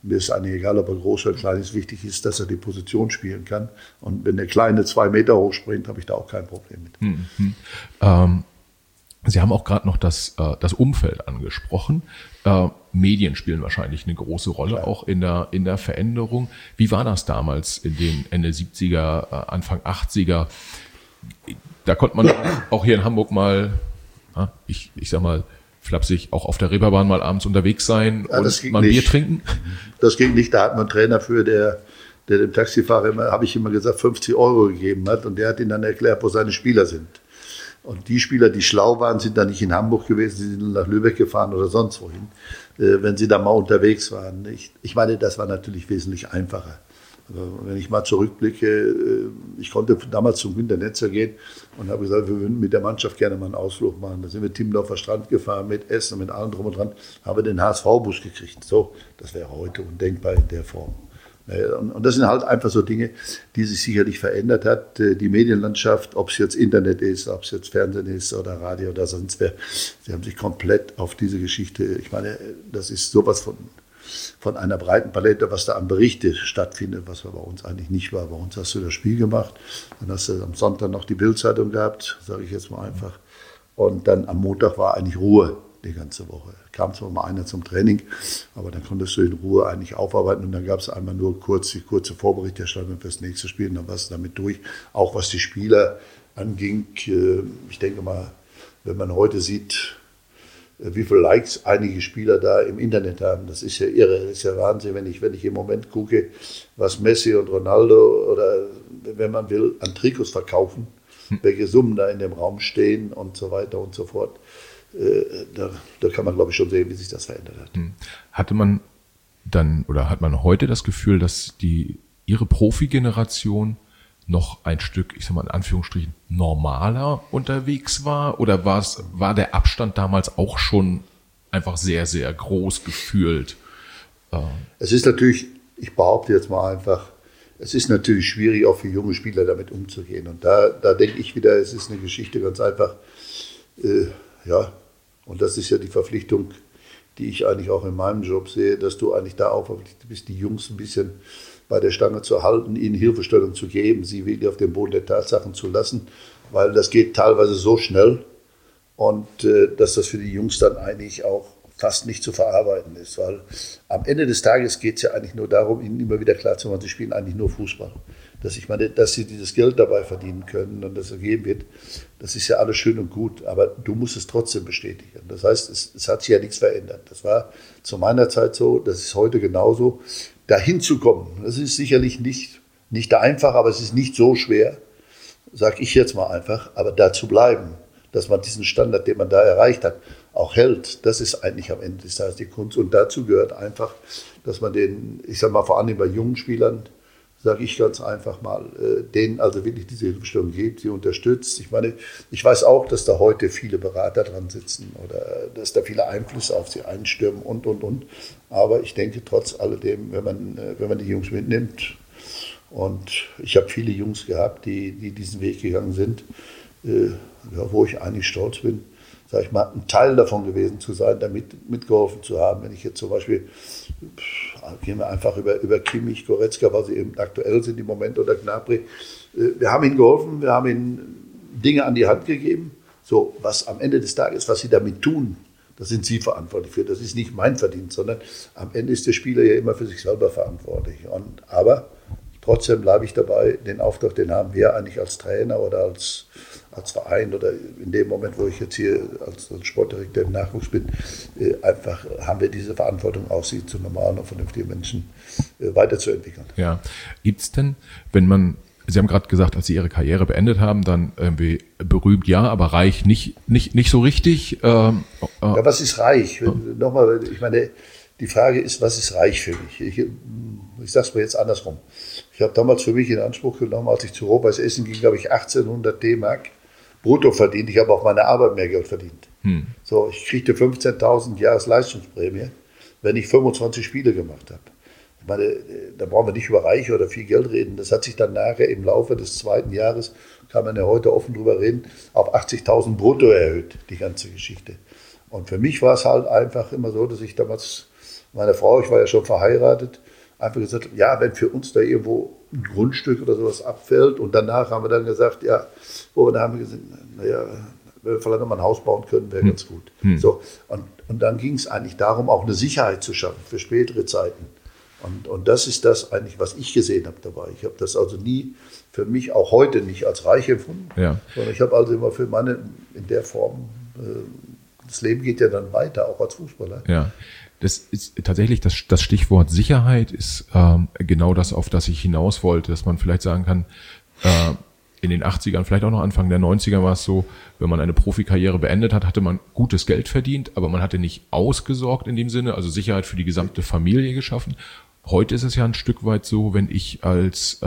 Mir ist eigentlich egal, ob er groß oder klein ist. Wichtig ist, dass er die Position spielen kann. Und wenn der Kleine 2 Meter hoch springt, habe ich da auch kein Problem mit. Sie haben auch gerade noch das Umfeld angesprochen. Medien spielen wahrscheinlich eine große Rolle, klar, auch in der Veränderung. Wie war das damals in den Ende 70er, Anfang 80er? Da konnte man auch hier in Hamburg mal, ich sag mal, flapsig, auch auf der Reeperbahn mal abends unterwegs sein und mal ein Bier trinken? Das ging nicht. Da hat man einen Trainer für, der dem Taxifahrer immer, habe ich immer gesagt, 50 € gegeben hat. Und der hat ihm dann erklärt, wo seine Spieler sind. Und die Spieler, die schlau waren, sind dann nicht in Hamburg gewesen, sie sind nach Lübeck gefahren oder sonst wohin, wenn sie da mal unterwegs waren. Ich meine, das war natürlich wesentlich einfacher. Also wenn ich mal zurückblicke, ich konnte damals zum Günter Netzer gehen und habe gesagt, wir würden mit der Mannschaft gerne mal einen Ausflug machen. Da sind wir Timmendorfer Strand gefahren, mit Essen und mit allem drum und dran, haben wir den HSV-Bus gekriegt. So, das wäre heute undenkbar in der Form. Und das sind halt einfach so Dinge, die sich sicherlich verändert hat. Die Medienlandschaft, ob es jetzt Internet ist, ob es jetzt Fernsehen ist oder Radio oder sonst wer, sie haben sich komplett auf diese Geschichte, ich meine, das ist sowas von einer breiten Palette, was da an Berichte stattfindet, was bei uns eigentlich nicht war. Bei uns hast du das Spiel gemacht, dann hast du am Sonntag noch die Bild-Zeitung gehabt, sage ich jetzt mal einfach. Und dann am Montag war eigentlich Ruhe die ganze Woche. Kam zwar mal einer zum Training, aber dann konntest du in Ruhe eigentlich aufarbeiten und dann gab es einmal nur die kurze Vorberichterstattung für das nächste Spiel und dann warst du damit durch. Auch was die Spieler anging, ich denke mal, wenn man heute sieht, wie viele Likes einige Spieler da im Internet haben, das ist ja irre, das ist ja Wahnsinn, wenn ich im Moment gucke, was Messi und Ronaldo oder, wenn man will, an Trikots verkaufen, welche Summen da in dem Raum stehen und so weiter und so fort. Da kann man, glaube ich, schon sehen, wie sich das verändert hat. Hatte man dann oder hat man heute das Gefühl, dass Ihre Profi-Generation noch ein Stück, ich sag mal in Anführungsstrichen, normaler unterwegs war? Oder war der Abstand damals auch schon einfach sehr, sehr groß gefühlt? Es ist natürlich, ich behaupte jetzt mal einfach, es ist natürlich schwierig, auch für junge Spieler damit umzugehen. Und da denke ich wieder, es ist eine Geschichte ganz einfach, ja, und das ist ja die Verpflichtung, die ich eigentlich auch in meinem Job sehe, dass du eigentlich da auch verpflichtet bist, die Jungs ein bisschen bei der Stange zu halten, ihnen Hilfestellung zu geben, sie wirklich auf den Boden der Tatsachen zu lassen, weil das geht teilweise so schnell und dass das für die Jungs dann eigentlich auch fast nicht zu verarbeiten ist, weil am Ende des Tages geht es ja eigentlich nur darum, ihnen immer wieder klarzumachen, sie spielen eigentlich nur Fußball. Dass sie dieses Geld dabei verdienen können und das ergeben wird, das ist ja alles schön und gut, aber du musst es trotzdem bestätigen. Das heißt, es hat sich ja nichts verändert. Das war zu meiner Zeit so, das ist heute genauso. Dahin zu kommen, das ist sicherlich nicht einfach, aber es ist nicht so schwer, sage ich jetzt mal einfach, aber da zu bleiben, dass man diesen Standard, den man da erreicht hat, auch hält, das ist eigentlich am Ende des Tages die Kunst. Und dazu gehört einfach, dass man ich sage mal vor allem bei jungen Spielern, sage ich ganz einfach mal, denen also wirklich diese Hilfestellung gibt, sie unterstützt. Ich meine, ich weiß auch, dass da heute viele Berater dran sitzen oder dass da viele Einflüsse auf sie einstürmen und. Aber ich denke trotz alledem, wenn man die Jungs mitnimmt, und ich habe viele Jungs gehabt, die diesen Weg gegangen sind, wo ich eigentlich stolz bin, sage ich mal, ein Teil davon gewesen zu sein, damit mitgeholfen zu haben. Wenn ich jetzt zum Beispiel, gehen wir einfach über Kimmich, Goretzka, weil sie eben aktuell sind im Moment, oder Gnabry, wir haben ihnen geholfen, wir haben ihnen Dinge an die Hand gegeben, so was am Ende des Tages, was sie damit tun, das sind sie verantwortlich für, das ist nicht mein Verdienst, sondern am Ende ist der Spieler ja immer für sich selber verantwortlich. Aber trotzdem bleibe ich dabei, den Auftrag, den haben wir eigentlich als Trainer oder als Verein oder in dem Moment, wo ich jetzt hier als Sportdirektor im Nachwuchs bin, einfach haben wir diese Verantwortung, auch sie zu normalen und vernünftigen Menschen weiterzuentwickeln. Ja, gibt es denn, Sie haben gerade gesagt, als Sie Ihre Karriere beendet haben, dann irgendwie berühmt, ja, aber reich nicht so richtig? Ja, was ist reich? Nochmal, ich meine, die Frage ist, was ist reich für mich? Ich sage es mal jetzt andersrum. Ich habe damals für mich in Anspruch genommen, als ich zu Rot-Weiß Essen ging, habe ich 1800 D-Mark brutto verdient. Ich habe auf meine Arbeit mehr Geld verdient. So, ich kriegte 15.000 Jahresleistungsprämie, wenn ich 25 Spiele gemacht habe. Ich meine, da brauchen wir nicht über reich oder viel Geld reden. Das hat sich dann nachher im Laufe des zweiten Jahres, kann man ja heute offen drüber reden, auf 80.000 brutto erhöht, die ganze Geschichte. Und für mich war es halt einfach immer so, dass ich damals meine Frau, ich war ja schon verheiratet, einfach gesagt, ja, wenn für uns da irgendwo ein Grundstück oder sowas abfällt und danach haben wir dann gesagt, ja, dann haben wir gesagt, naja, wenn wir vielleicht nochmal ein Haus bauen können, wäre ganz gut. So, und dann ging es eigentlich darum, auch eine Sicherheit zu schaffen für spätere Zeiten. Und das ist das eigentlich, was ich gesehen habe dabei. Ich habe das also nie für mich, auch heute nicht als reich empfunden, sondern ich habe also immer für meine, in der Form, das Leben geht ja dann weiter, auch als Fußballer. Ja, das ist tatsächlich das Stichwort Sicherheit ist genau das, auf das ich hinaus wollte, dass man vielleicht sagen kann, in den 80ern, vielleicht auch noch Anfang der 90er war es so, wenn man eine Profikarriere beendet hat, hatte man gutes Geld verdient, aber man hatte nicht ausgesorgt in dem Sinne, also Sicherheit für die gesamte Familie geschaffen. Heute ist es ja ein Stück weit so, wenn ich als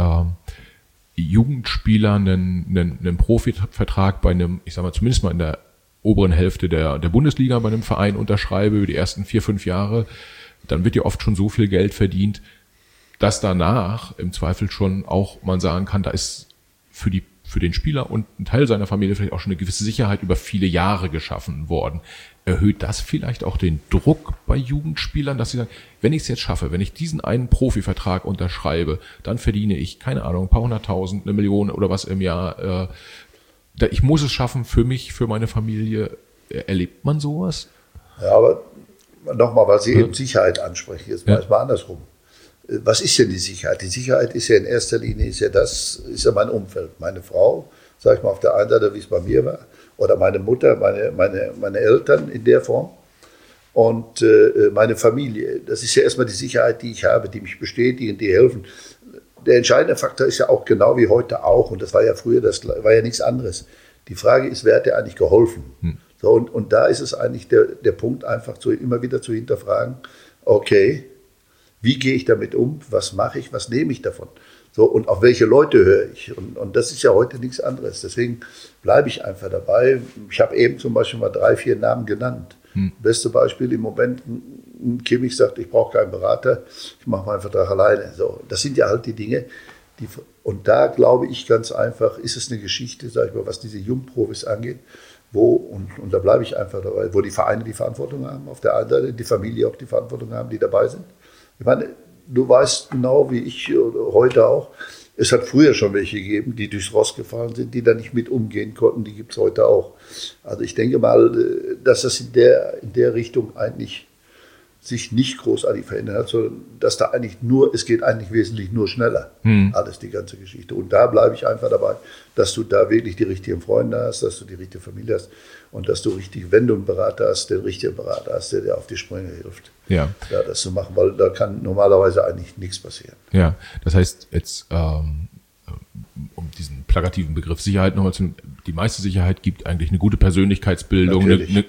Jugendspieler einen Profivertrag bei einem, ich sag mal, zumindest mal in der oberen Hälfte der Bundesliga bei einem Verein unterschreibe über die ersten 4-5 Jahre, dann wird ja oft schon so viel Geld verdient, dass danach im Zweifel schon auch man sagen kann, da ist für den Spieler und ein Teil seiner Familie vielleicht auch schon eine gewisse Sicherheit über viele Jahre geschaffen worden. Erhöht das vielleicht auch den Druck bei Jugendspielern, dass sie sagen, wenn ich es jetzt schaffe, wenn ich diesen einen Profivertrag unterschreibe, dann verdiene ich, keine Ahnung, ein paar 100.000, 1 Million oder was im Jahr. Ich muss es schaffen für mich, für meine Familie. Erlebt man sowas? Ja, aber nochmal, weil Sie eben Sicherheit ansprechen, jetzt mal andersrum. Was ist denn die Sicherheit? Die Sicherheit ist ja in erster Linie, ist ja mein Umfeld. Meine Frau, sag ich mal, auf der einen Seite, wie es bei mir war, oder meine Mutter, meine Eltern in der Form und meine Familie. Das ist ja erstmal die Sicherheit, die ich habe, die mich bestätigen, die helfen. Der entscheidende Faktor ist ja auch genau wie heute auch, und das war ja früher, das war ja nichts anderes. Die Frage ist, wer hat dir eigentlich geholfen? So, und da ist es eigentlich der Punkt, einfach immer wieder zu hinterfragen, okay, wie gehe ich damit um? Was mache ich? Was nehme ich davon? So, und auf welche Leute höre ich? Und das ist ja heute nichts anderes. Deswegen bleibe ich einfach dabei. Ich habe eben zum Beispiel mal 3, 4 Namen genannt. Beste Beispiel im Moment, Kimmich sagt, ich brauche keinen Berater, ich mache meinen Vertrag alleine. So, das sind ja halt die Dinge. Und da glaube ich ganz einfach, ist es eine Geschichte, sag ich mal, was diese Jungprofis angeht, und da bleibe ich einfach dabei, wo die Vereine die Verantwortung haben, auf der einen Seite die Familie auch die Verantwortung haben, die dabei sind. Ich meine, du weißt genau wie ich oder heute auch, es hat früher schon welche gegeben, die durchs Rost gefallen sind, die da nicht mit umgehen konnten, die gibt es heute auch. Also ich denke mal, dass das in der Richtung eigentlich sich nicht großartig verändert hat, sondern dass da eigentlich es geht eigentlich wesentlich nur schneller, alles die ganze Geschichte. Und da bleibe ich einfach dabei, dass du da wirklich die richtigen Freunde hast, dass du die richtige Familie hast und dass du richtig, wenn du einen Berater hast, den richtigen Berater hast, der dir auf die Sprünge hilft. Ja, das zu machen, weil da kann normalerweise eigentlich nichts passieren. Ja, das heißt jetzt, um diesen plakativen Begriff Sicherheit nochmal die meiste Sicherheit gibt eigentlich eine gute Persönlichkeitsbildung,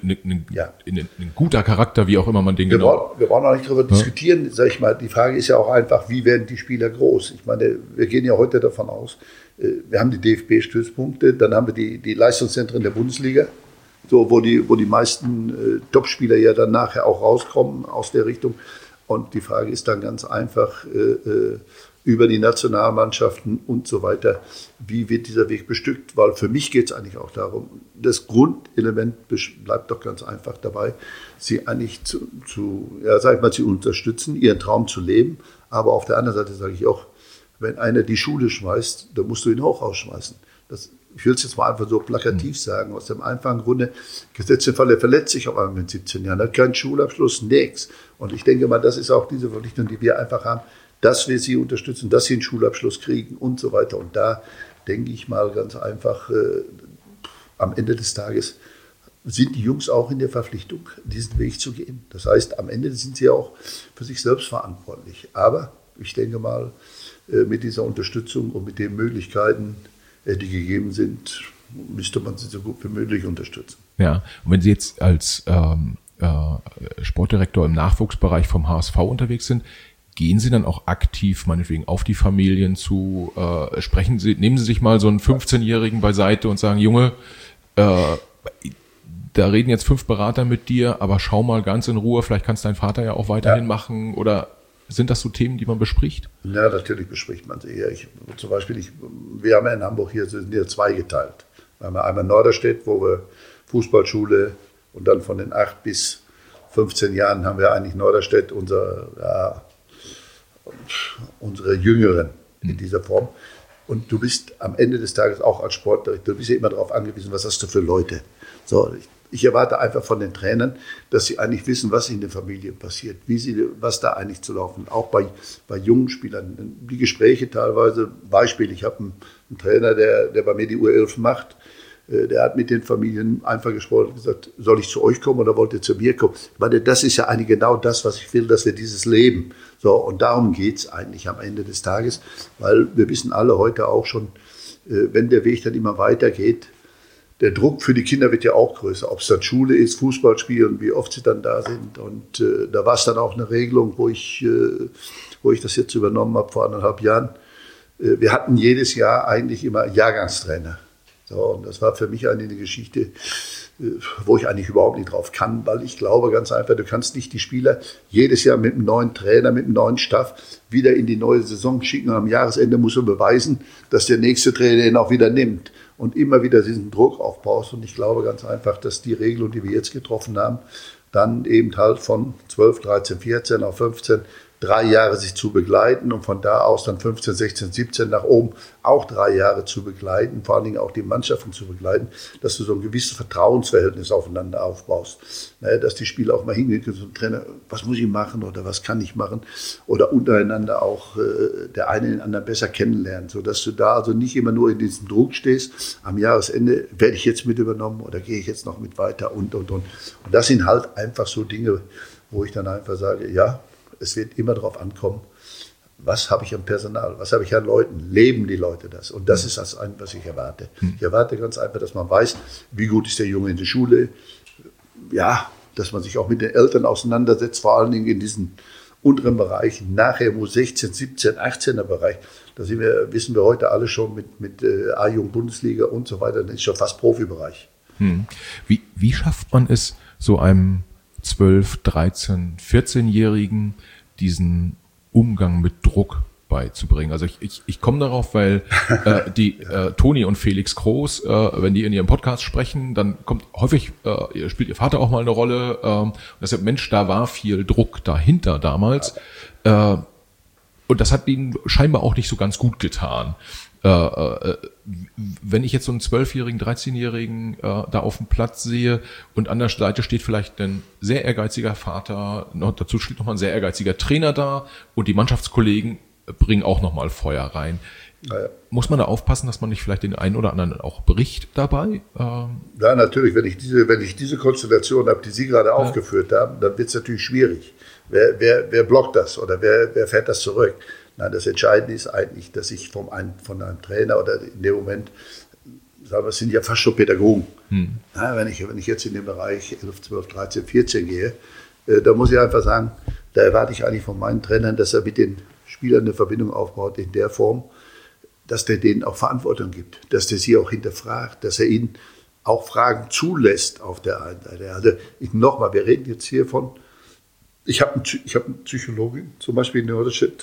ein guter Charakter, wie auch immer man den wir brauchen auch nicht darüber diskutieren, sag ich mal. Die Frage ist ja auch einfach, wie werden die Spieler groß? Ich meine, wir gehen ja heute davon aus, wir haben die DFB-Stützpunkte, dann haben wir die Leistungszentren der Bundesliga, so, wo die meisten Topspieler ja dann nachher auch rauskommen aus der Richtung. Und die Frage ist dann ganz einfach, über die Nationalmannschaften und so weiter, wie wird dieser Weg bestückt? Weil für mich geht es eigentlich auch darum, das Grundelement bleibt doch ganz einfach dabei, sie eigentlich zu unterstützen, ihren Traum zu leben. Aber auf der anderen Seite sage ich auch, wenn einer die Schule schmeißt, dann musst du ihn auch rausschmeißen. Ich will es jetzt mal einfach so plakativ sagen, aus dem einfachen Grunde, gesetzt den Fall, er verletzt sich auf einmal mit 17 Jahren, hat keinen Schulabschluss, nichts. Und ich denke mal, das ist auch diese Verpflichtung, die wir einfach haben, dass wir sie unterstützen, dass sie einen Schulabschluss kriegen und so weiter. Und da denke ich mal ganz einfach, am Ende des Tages sind die Jungs auch in der Verpflichtung, diesen Weg zu gehen. Das heißt, am Ende sind sie auch für sich selbst verantwortlich. Aber ich denke mal, mit dieser Unterstützung und mit den Möglichkeiten, die gegeben sind, müsste man sie so gut wie möglich unterstützen. Ja, und wenn Sie jetzt als Sportdirektor im Nachwuchsbereich vom HSV unterwegs sind, gehen Sie dann auch aktiv, meinetwegen, auf die Familien zu, nehmen Sie sich mal so einen 15-Jährigen beiseite und sagen, Junge, da reden jetzt 5 Berater mit dir, aber schau mal ganz in Ruhe, vielleicht kannst dein Vater ja auch weiterhin machen, oder sind das so Themen, die man bespricht? Ja, natürlich bespricht man sie. Zum Beispiel, wir haben ja in Hamburg hier, sind hier zweigeteilt. Wir haben einmal Norderstedt, wo wir Fußballschule und dann von den 8 bis 15 Jahren haben wir eigentlich Norderstedt unsere Jüngeren in dieser Form. Und du bist am Ende des Tages auch als Sportdirektor, du bist ja immer darauf angewiesen, was hast du für Leute. So, ich erwarte einfach von den Trainern, dass sie eigentlich wissen, was in den Familien passiert, was da eigentlich zu laufen. Auch bei jungen Spielern. Die Gespräche teilweise, Beispiel, ich habe einen Trainer, der bei mir die U11 macht, der hat mit den Familien einfach gesprochen und gesagt, soll ich zu euch kommen oder wollt ihr zu mir kommen? Ich meine, das ist ja eigentlich genau das, was ich will, dass wir dieses Leben. So, und darum geht es eigentlich am Ende des Tages, weil wir wissen alle heute auch schon, wenn der Weg dann immer weitergeht, der Druck für die Kinder wird ja auch größer, ob es dann Schule ist, Fußballspielen, wie oft sie dann da sind. Und da war es dann auch eine Regelung, wo ich das jetzt übernommen habe vor 1,5 Jahren. Wir hatten jedes Jahr eigentlich immer Jahrgangstrainer. So, und das war für mich eine Geschichte, wo ich eigentlich überhaupt nicht drauf kann, weil ich glaube ganz einfach, du kannst nicht die Spieler jedes Jahr mit einem neuen Trainer, mit einem neuen Staff wieder in die neue Saison schicken. Und am Jahresende musst du beweisen, dass der nächste Trainer ihn auch wieder nimmt und immer wieder diesen Druck aufbaust. Und ich glaube ganz einfach, dass die Regelung, die wir jetzt getroffen haben, dann eben halt von 12, 13, 14 auf 15 3 Jahre sich zu begleiten und von da aus dann 15, 16, 17 nach oben auch 3 Jahre zu begleiten, vor allen Dingen auch die Mannschaften zu begleiten, dass du so ein gewisses Vertrauensverhältnis aufeinander aufbaust. Dass die Spieler auch mal hingehen können zum Trainer, was muss ich machen oder was kann ich machen? Oder untereinander auch der eine den anderen besser kennenlernt, sodass du da also nicht immer nur in diesem Druck stehst, am Jahresende werde ich jetzt mit übernommen oder gehe ich jetzt noch mit weiter und. Und das sind halt einfach so Dinge, wo ich dann einfach sage, ja, es wird immer darauf ankommen, was habe ich an Personal, was habe ich an Leuten, leben die Leute das? Und das ist das, was ich erwarte. Ich erwarte ganz einfach, dass man weiß, wie gut ist der Junge in der Schule, ja, dass man sich auch mit den Eltern auseinandersetzt, vor allen Dingen in diesen unteren Bereichen, nachher wo 16, 17, 18er Bereich, da wissen wir heute alle schon mit A-Jugend-Bundesliga und so weiter, das ist schon fast Profibereich. Wie schafft man es, so einem 12, 13, 14-Jährigen diesen Umgang mit Druck beizubringen? Also ich komme darauf, weil Toni und Felix Groß, wenn die in ihrem Podcast sprechen, dann kommt häufig, spielt ihr Vater auch mal eine Rolle. Und deshalb, Mensch, da war viel Druck dahinter damals. Und das hat ihnen scheinbar auch nicht so ganz gut getan. Wenn ich jetzt so einen 12-Jährigen, 13-Jährigen da auf dem Platz sehe und an der Seite steht vielleicht ein sehr ehrgeiziger Vater, dazu steht nochmal ein sehr ehrgeiziger Trainer da und die Mannschaftskollegen bringen auch nochmal Feuer rein. Naja. Muss man da aufpassen, dass man nicht vielleicht den einen oder anderen auch bricht dabei? Ja, natürlich. Wenn ich diese Konstellation habe, die Sie gerade aufgeführt haben, dann wird es natürlich schwierig. Wer blockt das oder wer fährt das zurück? Nein, das Entscheidende ist eigentlich, dass ich von einem Trainer oder in dem Moment, sagen wir, es sind ja fast schon Pädagogen. Ja, wenn ich jetzt in den Bereich 11, 12, 13, 14 gehe, da muss ich einfach sagen, da erwarte ich eigentlich von meinen Trainern, dass er mit den Spielern eine Verbindung aufbaut in der Form, dass der denen auch Verantwortung gibt, dass der sie auch hinterfragt, dass er ihnen auch Fragen zulässt auf der einen Seite. Also nochmal, wir reden jetzt hier von, ich habe eine Psychologin, zum Beispiel in Norderstedt,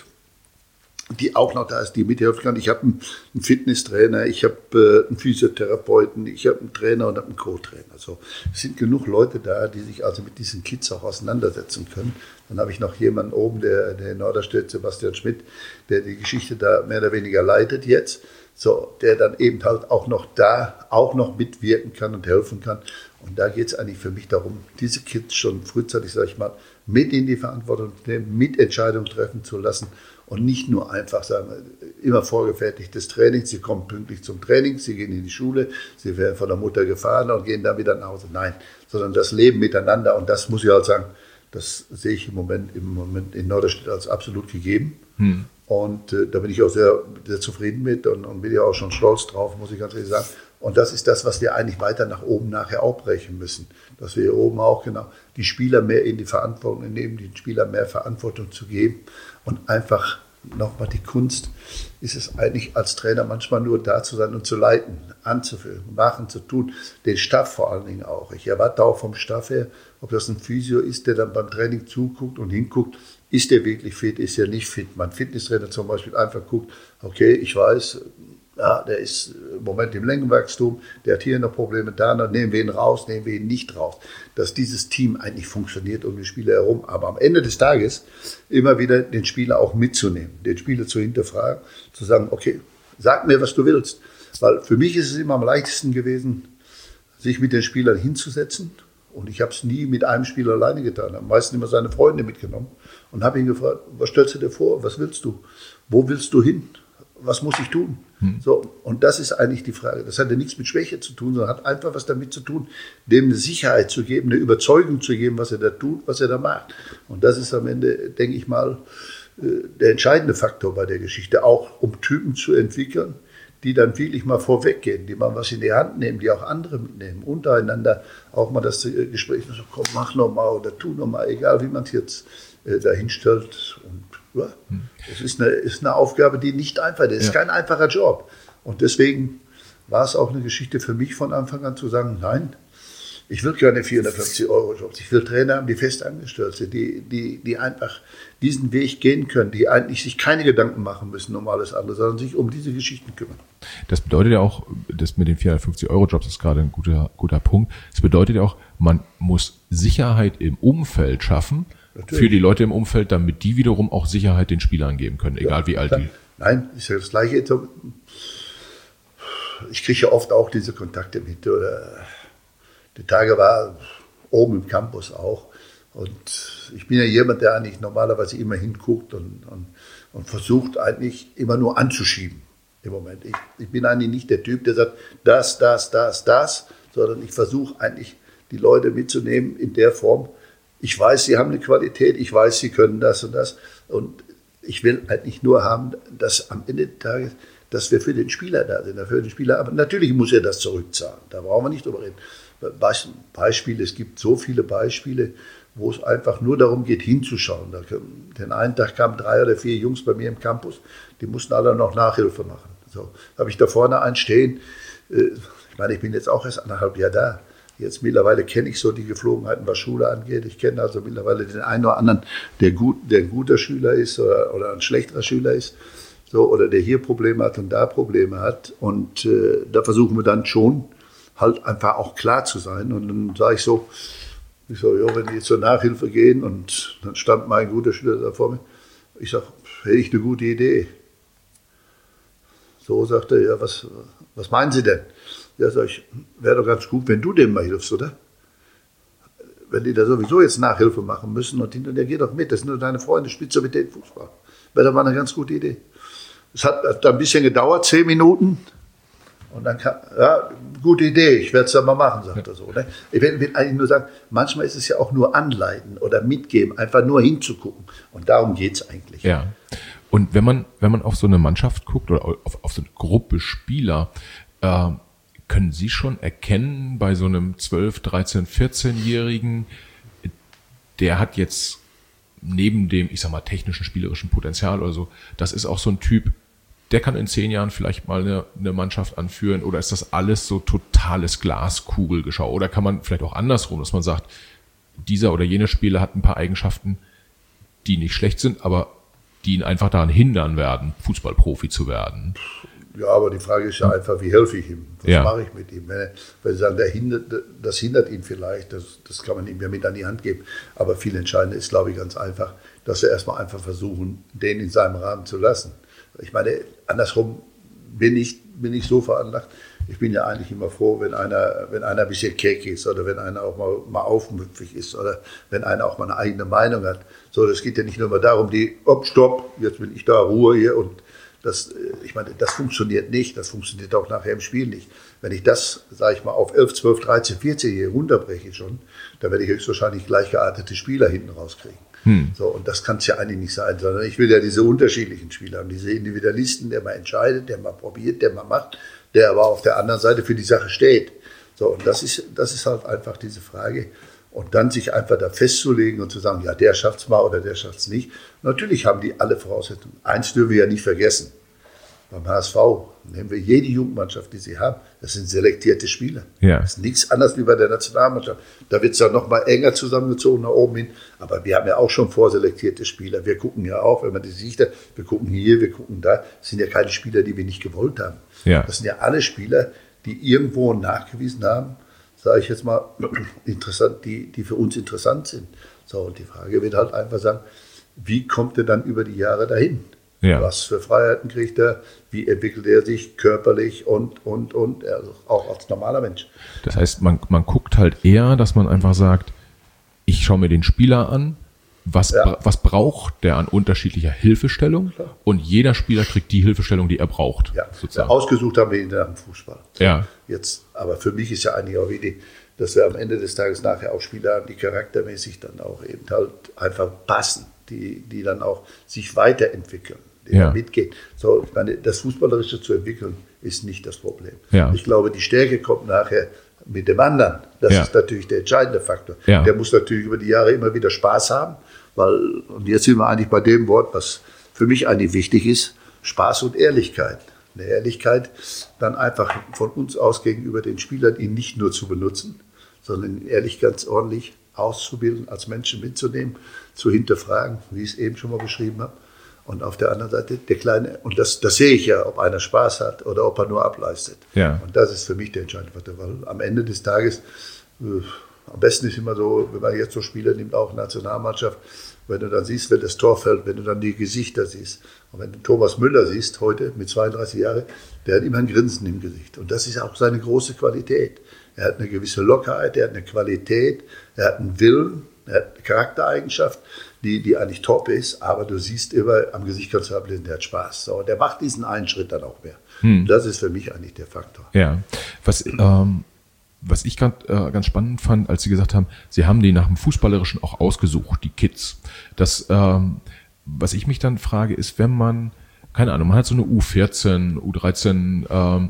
die auch noch da ist, die mithelfen kann. Ich habe einen Fitnesstrainer, ich habe einen Physiotherapeuten, ich habe einen Trainer und habe einen Co-Trainer. Also es sind genug Leute da, die sich also mit diesen Kids auch auseinandersetzen können. Dann habe ich noch jemanden oben, der in Norderstedt, Sebastian Schmidt, der die Geschichte da mehr oder weniger leitet jetzt. So, der dann eben halt auch noch mitwirken kann und helfen kann. Und da geht es eigentlich für mich darum, diese Kids schon frühzeitig, sage ich mal, mit in die Verantwortung zu nehmen, mit Entscheidungen treffen zu lassen und nicht nur einfach, sagen wir, immer vorgefertigtes Training. Sie kommen pünktlich zum Training, sie gehen in die Schule, sie werden von der Mutter gefahren und gehen dann wieder nach Hause. Nein, sondern das Leben miteinander, und das muss ich halt sagen, das sehe ich im Moment in Norderstedt als absolut gegeben. Und da bin ich auch sehr, sehr zufrieden mit und bin ja auch schon stolz drauf, muss ich ganz ehrlich sagen. Und das ist das, was wir eigentlich weiter nach oben nachher aufbrechen müssen. Dass wir hier oben auch genau die Spieler mehr in die Verantwortung nehmen, den Spielern mehr Verantwortung zu geben. Und einfach nochmal die Kunst ist es eigentlich als Trainer manchmal nur da zu sein und zu leiten, anzuführen, machen, zu tun. Den Staff vor allen Dingen auch. Ich erwarte auch vom Staff her, ob das ein Physio ist, der dann beim Training zuguckt und hinguckt, ist der wirklich fit, ist er nicht fit. Mein Fitnesstrainer zum Beispiel einfach guckt, okay, ich weiß, Ja, der ist im Moment im Längenwachstum, der hat hier noch Probleme, da noch, nehmen wir ihn raus, nehmen wir ihn nicht raus. Dass dieses Team eigentlich funktioniert um den Spieler herum, aber am Ende des Tages immer wieder den Spieler auch mitzunehmen, den Spieler zu hinterfragen, zu sagen, okay, sag mir, was du willst. Weil für mich ist es immer am leichtesten gewesen, sich mit den Spielern hinzusetzen. Und ich habe es nie mit einem Spieler alleine getan. Ich habe meistens immer seine Freunde mitgenommen und habe ihn gefragt, was stellst du dir vor, was willst du, wo willst du hin? Was muss ich tun? So, und das ist eigentlich die Frage. Das hat ja nichts mit Schwäche zu tun, sondern hat einfach was damit zu tun, dem eine Sicherheit zu geben, eine Überzeugung zu geben, was er da tut, was er da macht. Und das ist am Ende, denke ich mal, der entscheidende Faktor bei der Geschichte, auch um Typen zu entwickeln, die dann wirklich mal vorweggehen, die mal was in die Hand nehmen, die auch andere mitnehmen, untereinander auch mal das Gespräch, so, komm, mach nochmal oder tu nochmal, egal wie man es jetzt dahin stellt. Und ja, es ist eine Aufgabe, die nicht einfach ist. Es ist kein einfacher Job. Und deswegen war es auch eine Geschichte für mich von Anfang an zu sagen, nein, ich will keine 450-Euro-Jobs. Ich will Trainer haben, die Festangestellte, die einfach diesen Weg gehen können, die eigentlich sich keine Gedanken machen müssen um alles andere, sondern sich um diese Geschichten kümmern. Das bedeutet ja auch, das mit den 450-Euro-Jobs ist gerade ein guter Punkt. Das bedeutet ja auch, man muss Sicherheit im Umfeld schaffen, natürlich, für die Leute im Umfeld, damit die wiederum auch Sicherheit den Spielern geben können, egal wie alt die. Nein, ist ja das Gleiche. Ich kriege ja oft auch diese Kontakte mit. Oder die Tage war oben im Campus auch. Und ich bin ja jemand, der eigentlich normalerweise immer hinguckt und versucht eigentlich immer nur anzuschieben im Moment. Ich bin eigentlich nicht der Typ, der sagt, das, sondern ich versuche eigentlich die Leute mitzunehmen in der Form, ich weiß, sie haben eine Qualität, ich weiß, sie können das und das. Und ich will eigentlich nur haben, dass am Ende des Tages, dass wir für den Spieler da sind, für den Spieler. Aber natürlich muss er das zurückzahlen, da brauchen wir nicht drüber reden. Beispiele, es gibt so viele Beispiele, wo es einfach nur darum geht, hinzuschauen. Den einen Tag kamen 3 oder 4 Jungs bei mir im Campus, die mussten alle noch Nachhilfe machen. So habe ich da vorne einen stehen. Ich meine, ich bin jetzt auch erst 1,5 Jahre da. Jetzt mittlerweile kenne ich so die Geflogenheiten, was Schule angeht. Ich kenne also mittlerweile den einen oder anderen, der ein guter Schüler ist oder ein schlechterer Schüler ist. So, oder der hier Probleme hat und da Probleme hat. Und da versuchen wir dann schon halt einfach auch klar zu sein. Und dann sage ich so, ja, wenn die jetzt zur Nachhilfe gehen und dann stand mein guter Schüler da vor mir, ich sage, hätte ich eine gute Idee. So sagt er, ja, was meinen Sie denn? Ja, sag ich, wäre doch ganz gut, wenn du dem mal hilfst, oder? Wenn die da sowieso jetzt Nachhilfe machen müssen und hinterher, geh doch mit, das sind nur deine Freunde, spielst du mit denen Fußball. Wäre doch mal eine ganz gute Idee. Es hat ein bisschen gedauert, 10 Minuten. Und dann kam, ja, gute Idee, ich werde es dann mal machen, sagt er so. Ne? Ich will eigentlich nur sagen, manchmal ist es ja auch nur anleiten oder mitgeben, einfach nur hinzugucken. Und darum geht es eigentlich. Ja. Und wenn man auf so eine Mannschaft guckt oder auf so eine Gruppe Spieler, können Sie schon erkennen bei so einem 12, 13, 14-Jährigen, der hat jetzt neben dem, ich sag mal, technischen, spielerischen Potenzial oder so, das ist auch so ein Typ, der kann in 10 Jahren vielleicht mal eine Mannschaft anführen, oder ist das alles so totales Glaskugelgeschau? Oder kann man vielleicht auch andersrum, dass man sagt, dieser oder jene Spieler hat ein paar Eigenschaften, die nicht schlecht sind, aber die ihn einfach daran hindern werden, Fußballprofi zu werden? Ja, aber die Frage ist ja einfach, wie helfe ich ihm? Was mache ich mit ihm? Wenn Sie sagen, das hindert ihn vielleicht, das kann man ihm ja mit an die Hand geben. Aber viel entscheidender ist, glaube ich, ganz einfach, dass wir erstmal einfach versuchen, den in seinem Rahmen zu lassen. Ich meine, andersrum bin ich so veranlagt. Ich bin ja eigentlich immer froh, wenn einer ein bisschen keck ist oder wenn einer auch mal aufmüpfig ist oder wenn einer auch mal eine eigene Meinung hat. So, das geht ja nicht nur mal darum, stopp, jetzt bin ich da, Ruhe hier und ich meine, das funktioniert nicht, das funktioniert auch nachher im Spiel nicht. Wenn ich das, sage ich mal, auf 11, 12, 13, 14 hier runterbreche schon, dann werde ich höchstwahrscheinlich gleich geartete Spieler hinten rauskriegen. So, und das kann es ja eigentlich nicht sein, sondern ich will ja diese unterschiedlichen Spieler haben, diese Individualisten, der mal entscheidet, der mal probiert, der mal macht, der aber auf der anderen Seite für die Sache steht. So, und das ist halt einfach diese Frage. Und dann sich einfach da festzulegen und zu sagen, ja, der schafft's mal oder der schafft's nicht. Natürlich haben die alle Voraussetzungen. Eins dürfen wir ja nicht vergessen. Beim HSV nehmen wir jede Jugendmannschaft, die sie haben, das sind selektierte Spieler. Ja. Das ist nichts anderes wie bei der Nationalmannschaft. Da wird es dann noch mal enger zusammengezogen nach oben hin. Aber wir haben ja auch schon vorselektierte Spieler. Wir gucken ja auch, wenn man die sieht, wir gucken hier, wir gucken da. Das sind ja keine Spieler, die wir nicht gewollt haben. Ja. Das sind ja alle Spieler, die irgendwo nachgewiesen haben, sage ich jetzt mal, interessant, die für uns interessant sind. So, und die Frage wird halt einfach sagen, wie kommt er dann über die Jahre dahin? Ja. Was für Freiheiten kriegt er? Wie entwickelt er sich körperlich und also auch als normaler Mensch? Das heißt, man guckt halt eher, dass man einfach sagt, ich schaue mir den Spieler an, was braucht der an unterschiedlicher Hilfestellung? Klar. Und jeder Spieler kriegt die Hilfestellung, die er braucht. Ja, ausgesucht haben wir ihn dann im Fußball. Ja. Jetzt, aber für mich ist ja eigentlich auch wichtig, dass wir am Ende des Tages nachher auch Spieler haben, die charaktermäßig dann auch eben halt einfach passen, die dann auch sich weiterentwickeln, die dann mitgehen. So, ich meine, das Fußballerische zu entwickeln, ist nicht das Problem. Ja. Ich glaube, die Stärke kommt nachher mit dem anderen. Das ist natürlich der entscheidende Faktor. Ja. Der muss natürlich über die Jahre immer wieder Spaß haben, weil, und jetzt sind wir eigentlich bei dem Wort, was für mich eigentlich wichtig ist, Spaß und Ehrlichkeit. Eine Ehrlichkeit dann einfach von uns aus gegenüber den Spielern, ihn nicht nur zu benutzen, sondern ihn ehrlich ganz ordentlich auszubilden, als Menschen mitzunehmen, zu hinterfragen, wie ich es eben schon mal beschrieben habe. Und auf der anderen Seite der Kleine, und das sehe ich ja, ob einer Spaß hat oder ob er nur ableistet. Ja. Und das ist für mich der entscheidende Faktor, weil am Ende des Tages, am besten ist immer so, wenn man jetzt so Spieler nimmt, auch Nationalmannschaft, wenn du dann siehst, wenn das Tor fällt, wenn du dann die Gesichter siehst. Und wenn du Thomas Müller siehst, heute mit 32 Jahren, der hat immer ein Grinsen im Gesicht. Und das ist auch seine große Qualität. Er hat eine gewisse Lockerheit, er hat eine Qualität, er hat einen Willen, er hat eine Charaktereigenschaft, die eigentlich top ist, aber du siehst immer, am Gesicht kannst du ablesen, der hat Spaß. So, der macht diesen einen Schritt dann auch mehr. Das ist für mich eigentlich der Faktor. Ja, was ich ganz spannend fand, als Sie gesagt haben, Sie haben die nach dem Fußballerischen auch ausgesucht, die Kids. Das, was ich mich dann frage, ist, wenn man, keine Ahnung, man hat so eine U14, U13,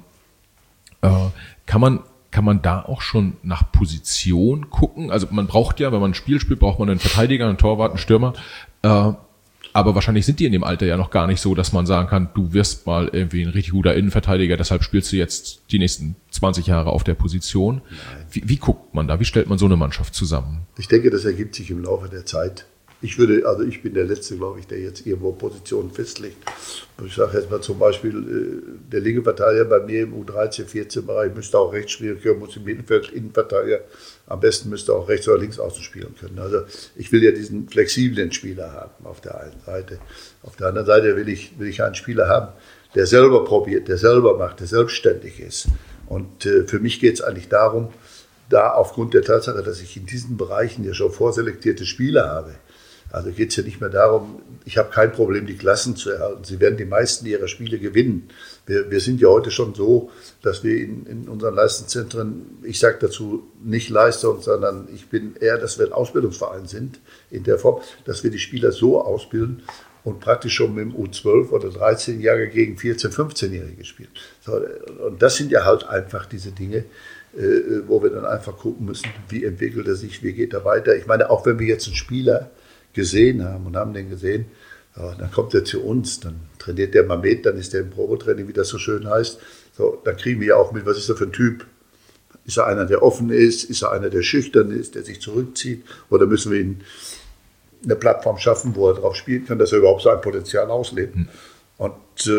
kann man da auch schon nach Position gucken? Also man braucht ja, wenn man ein Spiel spielt, braucht man einen Verteidiger, einen Torwart, einen Stürmer. Aber wahrscheinlich sind die in dem Alter ja noch gar nicht so, dass man sagen kann, du wirst mal irgendwie ein richtig guter Innenverteidiger, deshalb spielst du jetzt die nächsten 20 Jahre auf der Position. Wie guckt man da? Wie stellt man so eine Mannschaft zusammen? Ich denke, das ergibt sich im Laufe der Zeit. Ich bin der Letzte, glaube ich, der jetzt irgendwo Positionen festlegt. Ich sage jetzt mal zum Beispiel, der linke Verteidiger bei mir im U13, 14 Bereich müsste auch rechts spielen können, muss im Mittelfeld Innenverteidiger, am besten müsste auch rechts oder links außen spielen können. Also ich will ja diesen flexiblen Spieler haben auf der einen Seite. Auf der anderen Seite will ich einen Spieler haben, der selber probiert, der selber macht, der selbstständig ist. Und für mich geht es eigentlich darum, da aufgrund der Tatsache, dass ich in diesen Bereichen ja schon vorselektierte Spieler habe, also geht es ja nicht mehr darum, ich habe kein Problem, die Klassen zu erhalten. Sie werden die meisten ihrer Spiele gewinnen. Wir sind ja heute schon so, dass wir in unseren Leistungszentren, ich sage dazu nicht Leistung, sondern ich bin eher, dass wir ein Ausbildungsverein sind, in der Form, dass wir die Spieler so ausbilden und praktisch schon mit dem U12 oder 13-Jährige gegen 14-, 15-Jährige spielen. So, und das sind ja halt einfach diese Dinge, wo wir dann einfach gucken müssen, wie entwickelt er sich, wie geht er weiter. Ich meine, auch wenn wir jetzt einen Spieler gesehen haben und haben den gesehen, ja, dann kommt er zu uns, dann trainiert der mal mit, dann ist der im Probetraining, wie das so schön heißt. So, dann kriegen wir ja auch mit, was ist er für ein Typ? Ist er einer, der offen ist? Ist er einer, der schüchtern ist, der sich zurückzieht? Oder müssen wir ihm eine Plattform schaffen, wo er drauf spielen kann, dass er überhaupt sein Potenzial auslebt? Und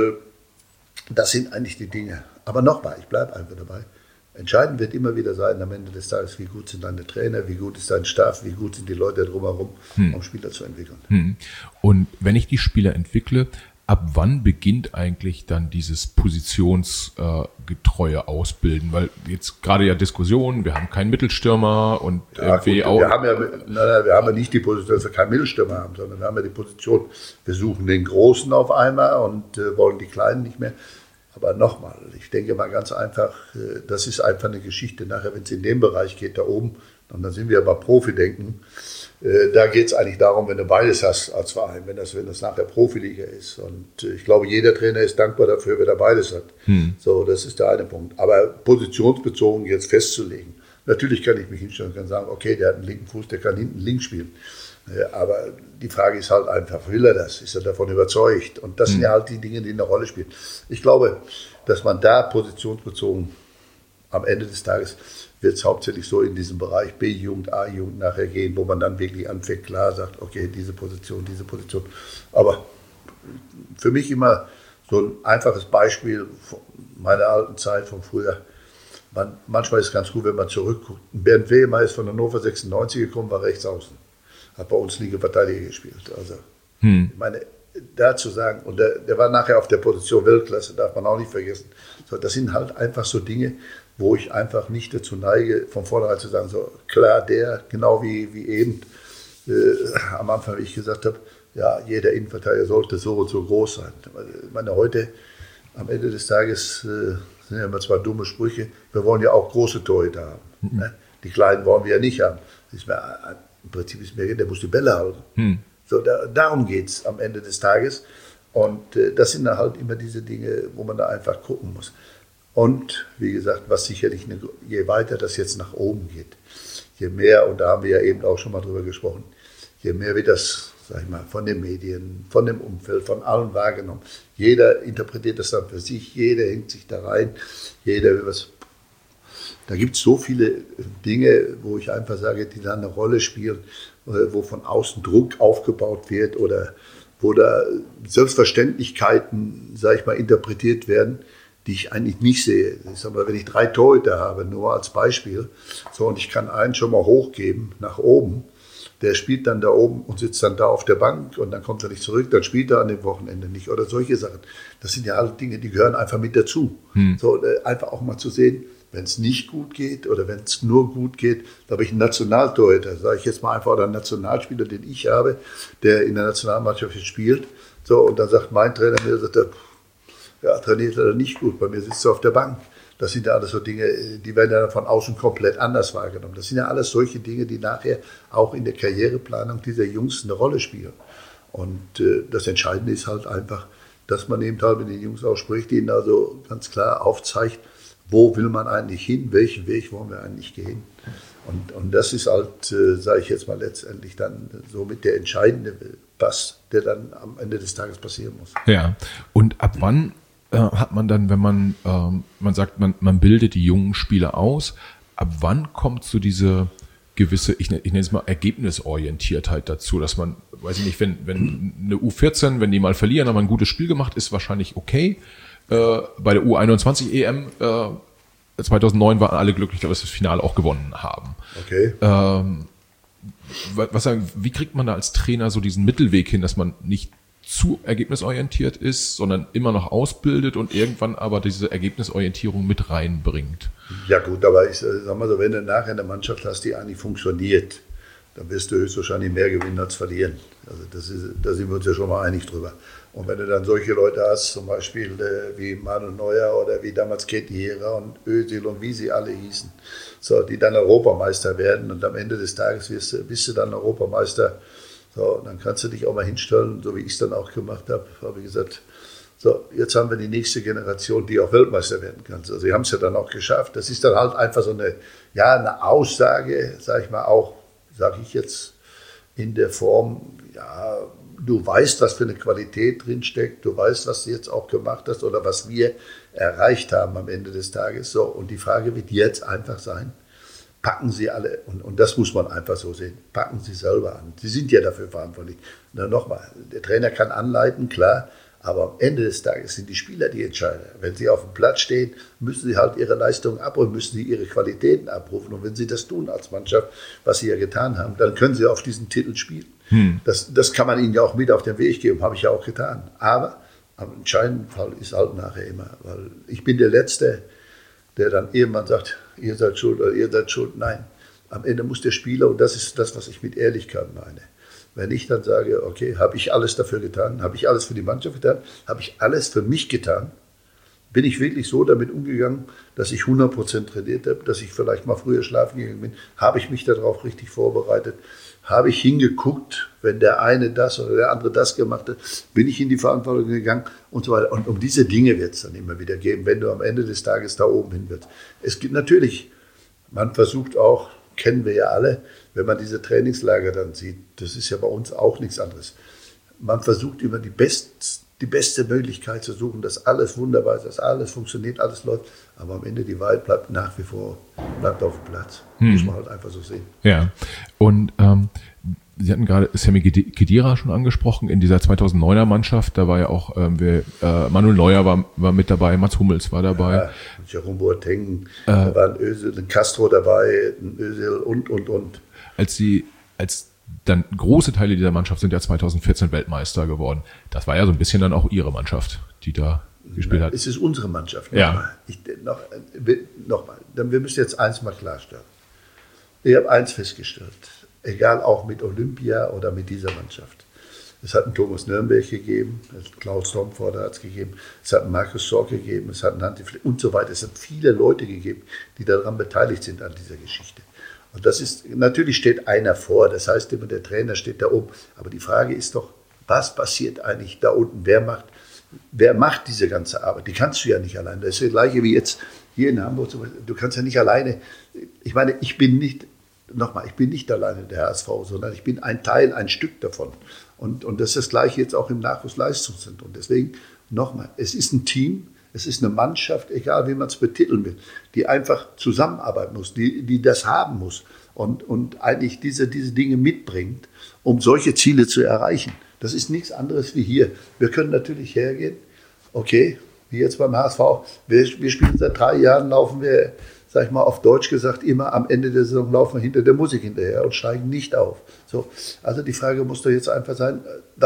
das sind eigentlich die Dinge. Aber nochmal, ich bleibe einfach dabei. Entscheidend wird immer wieder sein, am Ende des Tages, wie gut sind deine Trainer, wie gut ist dein Staff, wie gut sind die Leute drumherum, um Spieler zu entwickeln. Und wenn ich die Spieler entwickle, ab wann beginnt eigentlich dann dieses positionsgetreue Ausbilden? Weil jetzt gerade ja Diskussionen, wir haben keinen Mittelstürmer und irgendwie auch. Wir haben ja nicht die Position, dass wir keinen Mittelstürmer haben, sondern wir haben ja die Position, wir suchen den Großen auf einmal und wollen die Kleinen nicht mehr. Aber nochmal, ich denke mal ganz einfach, das ist einfach eine Geschichte nachher, wenn es in den Bereich geht, da oben, und dann sind wir aber Profi-Denken, da geht es eigentlich darum, wenn du beides hast als Verein, wenn das nachher Profiliga ist. Und ich glaube, jeder Trainer ist dankbar dafür, wenn er beides hat. So, das ist der eine Punkt. Aber positionsbezogen jetzt festzulegen, natürlich kann ich mich hinstellen und kann sagen, okay, der hat einen linken Fuß, der kann hinten links spielen. Aber die Frage ist halt einfach, will er das? Ist er davon überzeugt? Und das sind ja halt die Dinge, die eine Rolle spielen. Ich glaube, dass man da positionsbezogen am Ende des Tages wird es hauptsächlich so in diesem Bereich B-Jugend, A-Jugend nachher gehen, wo man dann wirklich anfängt, klar sagt, okay, diese Position. Aber für mich immer so ein einfaches Beispiel von meiner alten Zeit von früher. Manchmal ist es ganz gut, wenn man zurückguckt. Bernd Wehmer ist von Hannover 96 gekommen, war rechts außen. Hat bei uns Linke-Verteidiger gespielt. Also, ich meine, da zu sagen, und der war nachher auf der Position Weltklasse, darf man auch nicht vergessen. So, das sind halt einfach so Dinge, wo ich einfach nicht dazu neige, von vornherein zu sagen, so klar, der, genau wie eben am Anfang, wie ich gesagt habe, ja, jeder Innenverteidiger sollte so und so groß sein. Ich meine, heute, am Ende des Tages, sind ja immer zwar dumme Sprüche, wir wollen ja auch große Torhüter haben. Ne? Die Kleinen wollen wir ja nicht haben. Im Prinzip ist mir, der muss die Bälle halten. So, darum geht es am Ende des Tages. Und das sind halt immer diese Dinge, wo man da einfach gucken muss. Und wie gesagt, was sicherlich, je weiter das jetzt nach oben geht, je mehr, und da haben wir ja eben auch schon mal drüber gesprochen, je mehr wird das, sag ich mal, von den Medien, von dem Umfeld, von allen wahrgenommen. Jeder interpretiert das dann für sich, jeder hängt sich da rein, jeder will was. Da gibt es so viele Dinge, wo ich einfach sage, die da eine Rolle spielen, wo von außen Druck aufgebaut wird oder wo da Selbstverständlichkeiten, sag ich mal, interpretiert werden, die ich eigentlich nicht sehe. Ich sag mal, wenn ich 3 Torhüter habe, nur als Beispiel, so, und ich kann einen schon mal hochgeben nach oben, der spielt dann da oben und sitzt dann da auf der Bank und dann kommt er nicht zurück, dann spielt er an dem Wochenende nicht oder solche Sachen. Das sind ja alle Dinge, die gehören einfach mit dazu. So, einfach auch mal zu sehen, wenn es nicht gut geht oder wenn es nur gut geht, da habe ich einen Nationaltorhüter, sage ich jetzt mal einfach, oder einen Nationalspieler, den ich habe, der in der Nationalmannschaft jetzt spielt. So, und dann sagt mein Trainer mir, sagt er, ja, trainiert er nicht gut, bei mir sitzt er auf der Bank. Das sind ja alles so Dinge, die werden ja von außen komplett anders wahrgenommen. Das sind ja alles solche Dinge, die nachher auch in der Karriereplanung dieser Jungs eine Rolle spielen. Und das Entscheidende ist halt einfach, dass man eben halt mit den Jungs auch spricht, ihnen also ganz klar aufzeigt, wo will man eigentlich hin, welchen Weg wollen wir eigentlich gehen. Und das ist halt, sage ich jetzt mal, letztendlich dann so mit der entscheidende Pass, der dann am Ende des Tages passieren muss. Ja, und ab wann hat man dann, wenn man sagt, man bildet die jungen Spieler aus, ab wann kommt so diese gewisse, ich nenne es mal Ergebnisorientiertheit dazu, dass man, weiß ich nicht, wenn eine U14, wenn die mal verlieren, aber ein gutes Spiel gemacht ist, wahrscheinlich okay. Bei der U21 EM 2009 waren alle glücklich, dass wir das Finale auch gewonnen haben. Okay. Wie kriegt man da als Trainer so diesen Mittelweg hin, dass man nicht zu ergebnisorientiert ist, sondern immer noch ausbildet und irgendwann aber diese Ergebnisorientierung mit reinbringt? Ja gut, aber ich sag mal so, wenn du nachher eine Mannschaft hast, die eigentlich funktioniert, dann wirst du höchstwahrscheinlich mehr gewinnen als verlieren. Also da sind wir uns ja schon mal einig drüber. Und wenn du dann solche Leute hast, zum Beispiel wie Manuel Neuer oder wie damals Kedira und Özil und wie sie alle hießen, so, die dann Europameister werden und am Ende des Tages bist du dann Europameister, so, dann kannst du dich auch mal hinstellen, so wie ich es dann auch gemacht habe ich gesagt, so, jetzt haben wir die nächste Generation, die auch Weltmeister werden kann. Also sie haben es ja dann auch geschafft. Das ist dann halt einfach so eine Aussage, sage ich mal auch, sage ich jetzt in der Form, ja, du weißt, was für eine Qualität drinsteckt, du weißt, was du jetzt auch gemacht hast oder was wir erreicht haben am Ende des Tages. So, und die Frage wird jetzt einfach sein, packen Sie alle, und das muss man einfach so sehen, packen Sie selber an. Sie sind ja dafür verantwortlich. Na, nochmal, der Trainer kann anleiten, klar, aber am Ende des Tages sind die Spieler die Entscheider. Wenn sie auf dem Platz stehen, müssen sie halt ihre Leistungen abrufen, müssen sie ihre Qualitäten abrufen. Und wenn sie das tun als Mannschaft, was sie ja getan haben, dann können sie auf diesen Titel spielen. Das kann man ihnen ja auch mit auf den Weg geben, habe ich ja auch getan. Aber am entscheidenden Fall ist halt nachher immer, weil ich bin der Letzte, der dann irgendwann sagt, ihr seid schuld oder ihr seid schuld. Nein, am Ende muss der Spieler, und das ist das, was ich mit Ehrlichkeit meine, wenn ich dann sage, okay, habe ich alles dafür getan, habe ich alles für die Mannschaft getan, habe ich alles für mich getan, bin ich wirklich so damit umgegangen, dass ich 100% trainiert habe, dass ich vielleicht mal früher schlafen gegangen bin, habe ich mich darauf richtig vorbereitet, habe ich hingeguckt, wenn der eine das oder der andere das gemacht hat, bin ich in die Verantwortung gegangen und so weiter. Und um diese Dinge wird es dann immer wieder geben, wenn du am Ende des Tages da oben hin wirst. Es gibt natürlich, man versucht auch, kennen wir ja alle, wenn man diese Trainingslager dann sieht, das ist ja bei uns auch nichts anderes. Man versucht immer die beste Möglichkeit zu suchen, dass alles wunderbar ist, dass alles funktioniert, alles läuft, aber am Ende die Wahrheit bleibt nach wie vor auf dem Platz. Muss man halt einfach so sehen. Ja, und Sie hatten gerade Sami Khedira schon angesprochen, in dieser 2009er Mannschaft, da war ja auch Manuel Neuer war mit dabei, Mats Hummels war dabei. Ja, Jerome Boateng, da war ein Özil, ein Castro dabei, ein Özil und. Als dann große Teile dieser Mannschaft sind ja 2014 Weltmeister geworden. Das war ja so ein bisschen dann auch Ihre Mannschaft, die da gespielt hat. Es ist unsere Mannschaft. Ja. Nochmal, wir müssen jetzt eins mal klarstellen. Ich habe eins festgestellt. Egal auch mit Olympia oder mit dieser Mannschaft. Es hat einen Thomas Nürnberg gegeben, Klaus Domforder hat es gegeben, es hat einen Markus Sorg gegeben, es hat einen Hansi Flick und so weiter. Es hat viele Leute gegeben, die daran beteiligt sind an dieser Geschichte. Und das ist, natürlich steht einer vor, das heißt immer, der Trainer steht da oben. Aber die Frage ist doch, was passiert eigentlich da unten? Wer macht diese ganze Arbeit? Die kannst du ja nicht allein. Das ist das Gleiche wie jetzt hier in Hamburg. Du kannst ja nicht alleine, ich meine, ich bin nicht alleine der HSV, sondern ich bin ein Teil, ein Stück davon. Und das ist das Gleiche jetzt auch im Nachwuchsleistungszentrum. Deswegen nochmal, es ist ein Team, es ist eine Mannschaft, egal wie man es betiteln will, die einfach zusammenarbeiten muss, die das haben muss und eigentlich diese Dinge mitbringt, um solche Ziele zu erreichen. Das ist nichts anderes wie hier. Wir können natürlich hergehen, okay, wie jetzt beim HSV, wir spielen seit 3 Jahren, laufen wir, sag ich mal auf Deutsch gesagt, immer am Ende der Saison laufen wir hinter der Musik hinterher und steigen nicht auf. So, also die Frage muss doch jetzt einfach sein,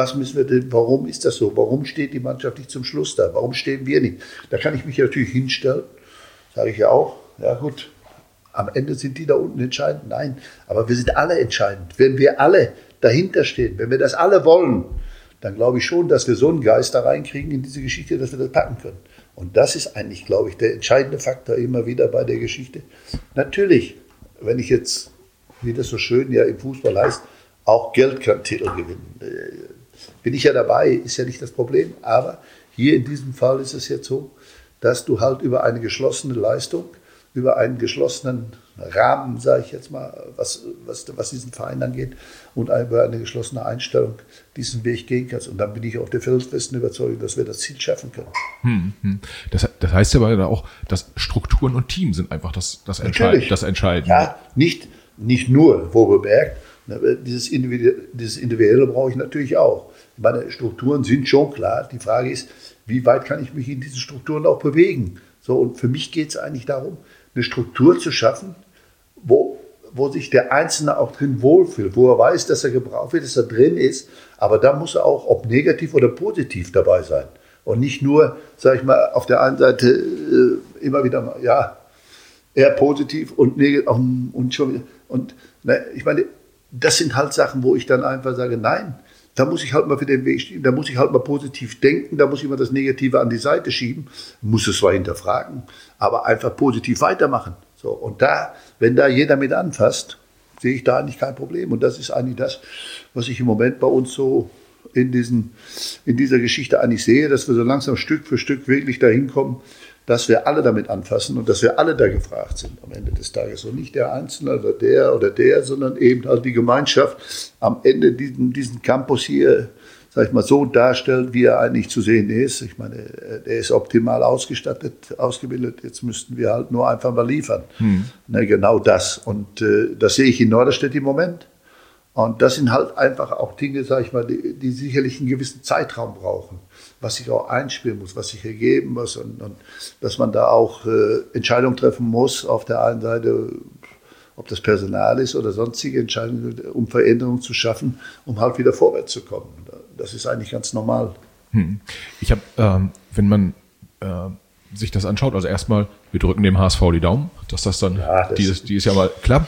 warum ist das so? Warum steht die Mannschaft nicht zum Schluss da? Warum stehen wir nicht? Da kann ich mich natürlich hinstellen, sage ich ja auch, ja gut, am Ende sind die da unten entscheidend. Nein, aber wir sind alle entscheidend. Wenn wir alle dahinter stehen, wenn wir das alle wollen, dann glaube ich schon, dass wir so einen Geist da reinkriegen in diese Geschichte, dass wir das packen können. Und das ist eigentlich, glaube ich, der entscheidende Faktor immer wieder bei der Geschichte. Natürlich, wenn ich jetzt, wie das so schön ja im Fußball heißt, auch Geld kann Titel gewinnen. Bin ich ja dabei, ist ja nicht das Problem. Aber hier in diesem Fall ist es jetzt so, dass du halt über eine geschlossene Leistung, über einen geschlossenen Rahmen, sage ich jetzt mal, was diesen Verein angeht, und über eine geschlossene Einstellung diesen Weg gehen kannst. Und dann bin ich auch der felsenfesten Überzeugung, dass wir das Ziel schaffen können. Das heißt ja aber auch, dass Strukturen und Team sind einfach das Entscheidende. Ja, nicht nur, wo bemerkt, dieses Individuelle brauche ich natürlich auch. Meine Strukturen sind schon klar. Die Frage ist, wie weit kann ich mich in diesen Strukturen auch bewegen? So, und für mich geht es eigentlich darum, eine Struktur zu schaffen, wo sich der Einzelne auch drin wohlfühlt, wo er weiß, dass er gebraucht wird, dass er drin ist, aber da muss er auch, ob negativ oder positiv dabei sein. Und nicht nur, sage ich mal, auf der einen Seite immer wieder, ja, eher positiv und negativ und schon wieder. Und ich meine, das sind halt Sachen, wo ich dann einfach sage, nein, da muss ich halt mal für den Weg stehen, da muss ich halt mal positiv denken, da muss ich mal das Negative an die Seite schieben, muss es zwar hinterfragen, aber einfach positiv weitermachen. So, und wenn da jeder mit anfasst, sehe ich da eigentlich kein Problem. Und das ist eigentlich das, was ich im Moment bei uns so in dieser Geschichte eigentlich sehe, dass wir so langsam Stück für Stück wirklich dahin kommen, dass wir alle damit anfassen und dass wir alle da gefragt sind am Ende des Tages. Und nicht der Einzelne oder der, sondern eben halt die Gemeinschaft am Ende diesen Campus hier, sag ich mal, so darstellt, wie er eigentlich zu sehen ist. Ich meine, der ist optimal ausgestattet, ausgebildet. Jetzt müssten wir halt nur einfach mal liefern. Genau das. Und das sehe ich in Norderstedt im Moment. Und das sind halt einfach auch Dinge, sag ich mal, die sicherlich einen gewissen Zeitraum brauchen, was sich auch einspielen muss, was sich ergeben muss und dass man da auch Entscheidungen treffen muss, auf der einen Seite, ob das Personal ist oder sonstige Entscheidungen, um Veränderungen zu schaffen, um halt wieder vorwärts zu kommen. Das ist eigentlich ganz normal. Ich habe, wenn man sich das anschaut, also erstmal, wir drücken dem HSV die Daumen, dass das dann dieses Jahr mal klappt,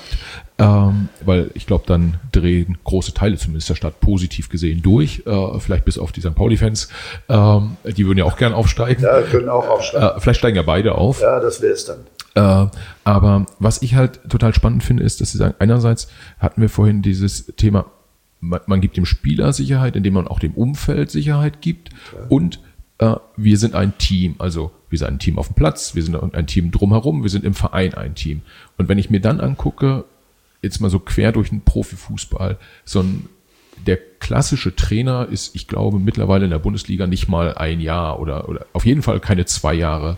weil ich glaube, dann drehen große Teile zumindest der Stadt positiv gesehen durch, vielleicht bis auf die St. Pauli-Fans, die würden ja auch gern aufsteigen. Ja, können auch aufsteigen. Vielleicht steigen ja beide auf. Ja, das wäre es dann. Aber was ich halt total spannend finde, ist, dass Sie sagen, einerseits hatten wir vorhin dieses Thema, man gibt dem Spieler Sicherheit, indem man auch dem Umfeld Sicherheit gibt, und wir sind ein Team, also wir sind ein Team auf dem Platz, wir sind ein Team drumherum, wir sind im Verein ein Team. Und wenn ich mir dann angucke, jetzt mal so quer durch den Profifußball, der klassische Trainer ist, ich glaube, mittlerweile in der Bundesliga nicht mal ein Jahr oder auf jeden Fall keine 2 Jahre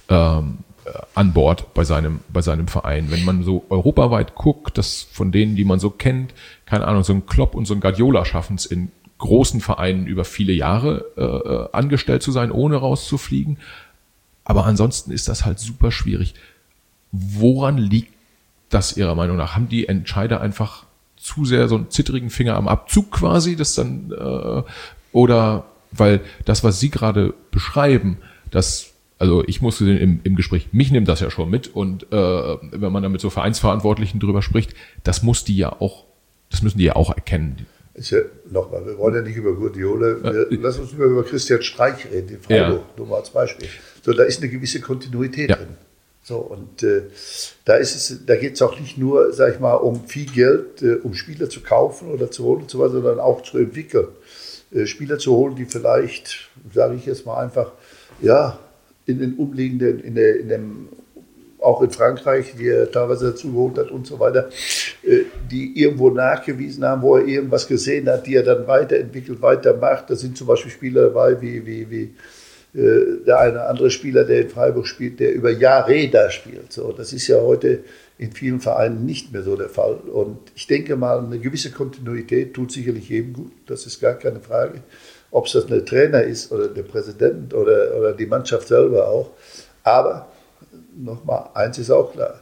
an Bord bei seinem Verein. Wenn man so europaweit guckt, das von denen, die man so kennt, keine Ahnung, so ein Klopp und so ein Guardiola schaffen es in großen Vereinen über viele Jahre angestellt zu sein, ohne rauszufliegen. Aber ansonsten ist das halt super schwierig. Woran liegt das Ihrer Meinung nach? Haben die Entscheider einfach zu sehr so einen zittrigen Finger am Abzug quasi, das dann oder weil das, was Sie gerade beschreiben, also ich musste im Gespräch, mich nimmt das ja schon mit und wenn man da mit so Vereinsverantwortlichen drüber spricht, das müssen die ja auch erkennen. Nochmal, wir wollen ja nicht über Guardiola, lass uns über Christian Streich reden, in Freiburg, nur mal als Beispiel. So, da ist eine gewisse Kontinuität drin. So, und da geht es auch nicht nur, sag ich mal, um viel Geld, um Spieler zu kaufen oder zu holen und so weiter, sondern auch zu entwickeln. Spieler zu holen, die vielleicht, sage ich jetzt mal einfach, ja, in den umliegenden, auch in Frankreich, die er teilweise dazu geholt hat und so weiter, die irgendwo nachgewiesen haben, wo er irgendwas gesehen hat, die er dann weiterentwickelt, weitermacht. Da sind zum Beispiel Spieler dabei, wie der eine andere Spieler, der in Freiburg spielt, der über Jahre da spielt. So, das ist ja heute in vielen Vereinen nicht mehr so der Fall. Und ich denke mal, eine gewisse Kontinuität tut sicherlich jedem gut. Das ist gar keine Frage. Ob es das ein Trainer ist oder der Präsident oder die Mannschaft selber auch. Aber nochmal, eins ist auch klar.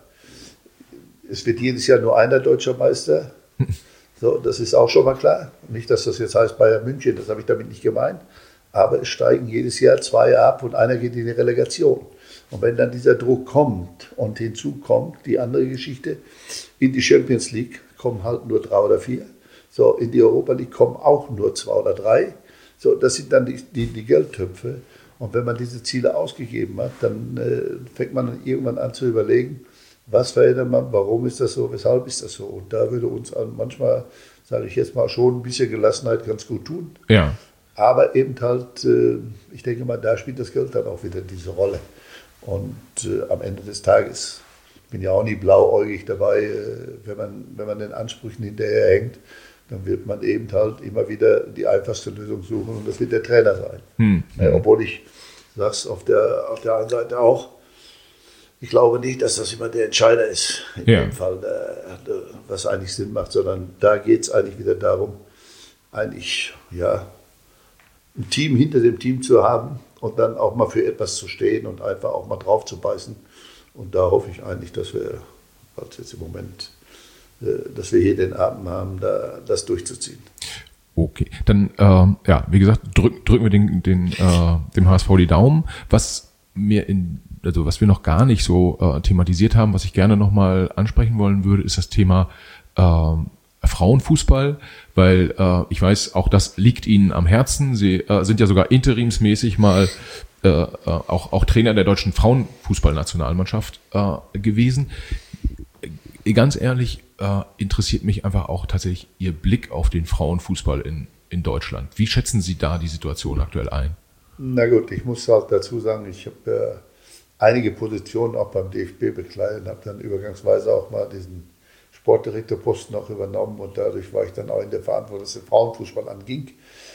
Es wird jedes Jahr nur einer deutscher Meister. So, das ist auch schon mal klar. Nicht, dass das jetzt heißt Bayern München, das habe ich damit nicht gemeint. Aber es steigen jedes Jahr 2 ab und einer geht in die Relegation. Und wenn dann dieser Druck kommt und hinzu kommt die andere Geschichte, in die Champions League kommen halt nur 3 oder 4. So, in die Europa League kommen auch nur 2 oder 3. So, das sind dann die Geldtöpfe. Und wenn man diese Ziele ausgegeben hat, dann fängt man dann irgendwann an zu überlegen, was verändert man, warum ist das so, weshalb ist das so. Und da würde uns manchmal, sage ich jetzt mal, schon ein bisschen Gelassenheit ganz gut tun. Ja. Aber eben halt, ich denke mal, da spielt das Geld dann auch wieder diese Rolle. Und am Ende des Tages, ich bin ja auch nie blauäugig dabei, wenn man den Ansprüchen hinterherhängt, dann wird man eben halt immer wieder die einfachste Lösung suchen und das wird der Trainer sein. Obwohl ich sag's auf der einen Seite auch, ich glaube nicht, dass das immer der Entscheider ist, in dem Fall, was eigentlich Sinn macht, sondern da geht es eigentlich wieder darum, eigentlich, ja, ein Team hinter dem Team zu haben und dann auch mal für etwas zu stehen und einfach auch mal drauf zu beißen. Und da hoffe ich eigentlich, dass wir, also jetzt im Moment, dass wir hier den Abend haben, das durchzuziehen. Okay, dann, wie gesagt, drücken wir dem HSV die Daumen. Was wir noch gar nicht so thematisiert haben, was ich gerne nochmal ansprechen wollen würde, ist das Thema Frauenfußball, weil ich weiß, auch das liegt Ihnen am Herzen. Sie sind ja sogar interimsmäßig mal auch Trainer der deutschen Frauenfußballnationalmannschaft gewesen. Ganz ehrlich, interessiert mich einfach auch tatsächlich Ihr Blick auf den Frauenfußball in Deutschland. Wie schätzen Sie da die Situation aktuell ein? Na gut, ich muss halt dazu sagen, ich habe einige Positionen auch beim DFB bekleidet und habe dann übergangsweise auch mal diesen Sportdirektorposten auch übernommen und dadurch war ich dann auch in der Verantwortung, was den Frauenfußball anging.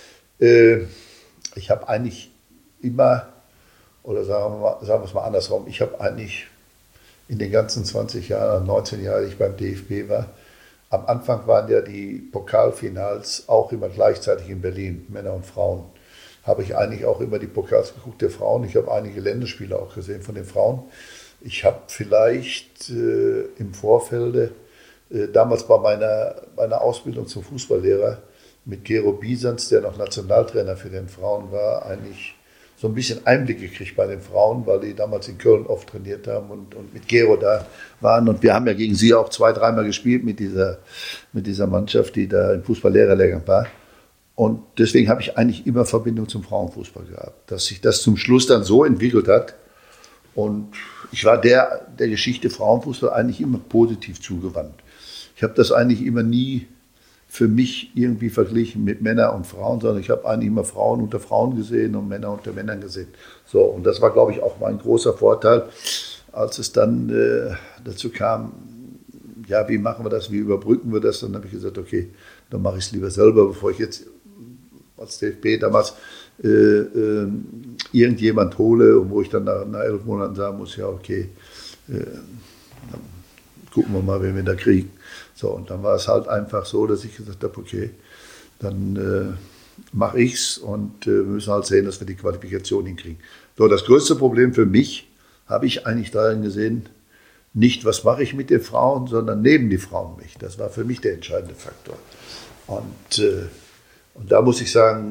Ich habe eigentlich immer, oder sagen wir es mal andersrum, ich habe eigentlich in den ganzen 20 Jahren, 19 Jahren, die ich beim DFB war, am Anfang waren ja die Pokalfinals auch immer gleichzeitig in Berlin, Männer und Frauen. Habe ich eigentlich auch immer die Pokals geguckt der Frauen. Ich habe einige Länderspiele auch gesehen von den Frauen. Ich habe vielleicht im Vorfeld, damals bei meiner Ausbildung zum Fußballlehrer mit Gero Biesans, der noch Nationaltrainer für den Frauen war, eigentlich so ein bisschen Einblick gekriegt bei den Frauen, weil die damals in Köln oft trainiert haben und mit Gero da waren. Und wir haben ja gegen sie auch 2-3 Mal gespielt mit dieser Mannschaft, die da im Fußballlehrerlehrgang war. Und deswegen habe ich eigentlich immer Verbindung zum Frauenfußball gehabt. Dass sich das zum Schluss dann so entwickelt hat. Und ich war der Geschichte Frauenfußball eigentlich immer positiv zugewandt. Ich habe das eigentlich immer nie für mich irgendwie verglichen mit Männern und Frauen, sondern ich habe eigentlich immer Frauen unter Frauen gesehen und Männer unter Männern gesehen. So, und das war, glaube ich, auch mein großer Vorteil, als es dann dazu kam, ja, wie machen wir das, wie überbrücken wir das? Dann habe ich gesagt, okay, dann mache ich es lieber selber, bevor ich jetzt als DFB damals irgendjemand hole und wo ich dann nach 11 Monaten sagen muss, ja okay, dann gucken wir mal, wen wir da kriegen. So, und dann war es halt einfach so, dass ich gesagt habe, okay, dann mache ich es und wir müssen halt sehen, dass wir die Qualifikation hinkriegen. So, das größte Problem für mich habe ich eigentlich darin gesehen, nicht was mache ich mit den Frauen, sondern nehmen die Frauen mich. Das war für mich der entscheidende Faktor. Und da muss ich sagen,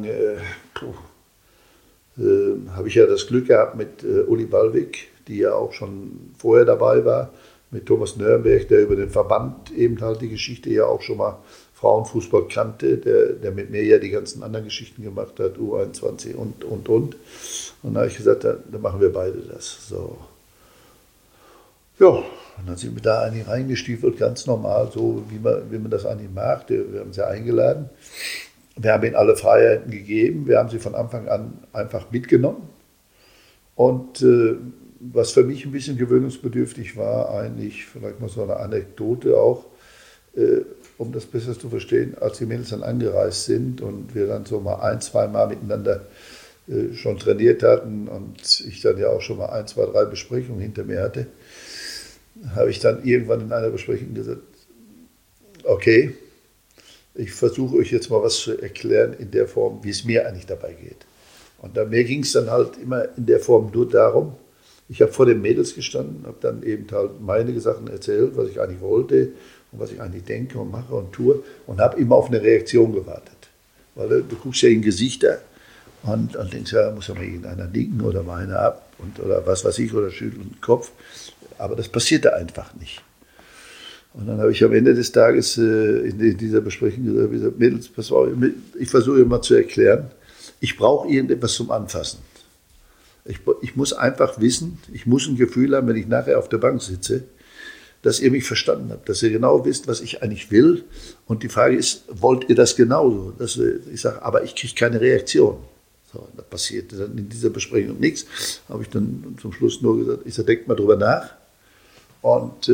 habe ich ja das Glück gehabt mit Uli Ballweg, die ja auch schon vorher dabei war, mit Thomas Nürnberg, der über den Verband eben halt die Geschichte ja auch schon mal Frauenfußball kannte, der mit mir ja die ganzen anderen Geschichten gemacht hat, U21 und. Und da habe ich gesagt, dann machen wir beide das. So. Ja, und dann sind wir da eigentlich reingestiefelt, ganz normal, so wie man das eigentlich macht. Wir haben sie eingeladen. Wir haben ihnen alle Freiheiten gegeben. Wir haben sie von Anfang an einfach mitgenommen. Und was für mich ein bisschen gewöhnungsbedürftig war, eigentlich vielleicht mal so eine Anekdote auch, um das besser zu verstehen, als die Mädels dann angereist sind und wir dann so mal 1-2 Mal miteinander schon trainiert hatten und ich dann ja auch schon mal 1, 2, 3 Besprechungen hinter mir hatte, habe ich dann irgendwann in einer Besprechung gesagt, okay, ich versuche euch jetzt mal was zu erklären in der Form, wie es mir eigentlich dabei geht. Und mir ging es dann halt immer in der Form nur darum, ich habe vor den Mädels gestanden, habe dann eben halt meine Sachen erzählt, was ich eigentlich wollte und was ich eigentlich denke und mache und tue und habe immer auf eine Reaktion gewartet. Weil du guckst ja in Gesichter und denkst, ja, muss ja mal irgendeiner nicken oder mal einer ab oder was weiß ich oder schütteln den Kopf. Aber das passierte einfach nicht. Und dann habe ich am Ende des Tages in dieser Besprechung gesagt, Mädels, pass auf, ich versuche immer zu erklären, ich brauche irgendetwas zum Anfassen. Ich muss einfach wissen, ich muss ein Gefühl haben, wenn ich nachher auf der Bank sitze, dass ihr mich verstanden habt, dass ihr genau wisst, was ich eigentlich will. Und die Frage ist, wollt ihr das genauso? Ich sage, aber ich kriege keine Reaktion. So, da passierte dann in dieser Besprechung nichts. Habe ich dann zum Schluss nur gesagt, ich sage, denkt mal drüber nach. Und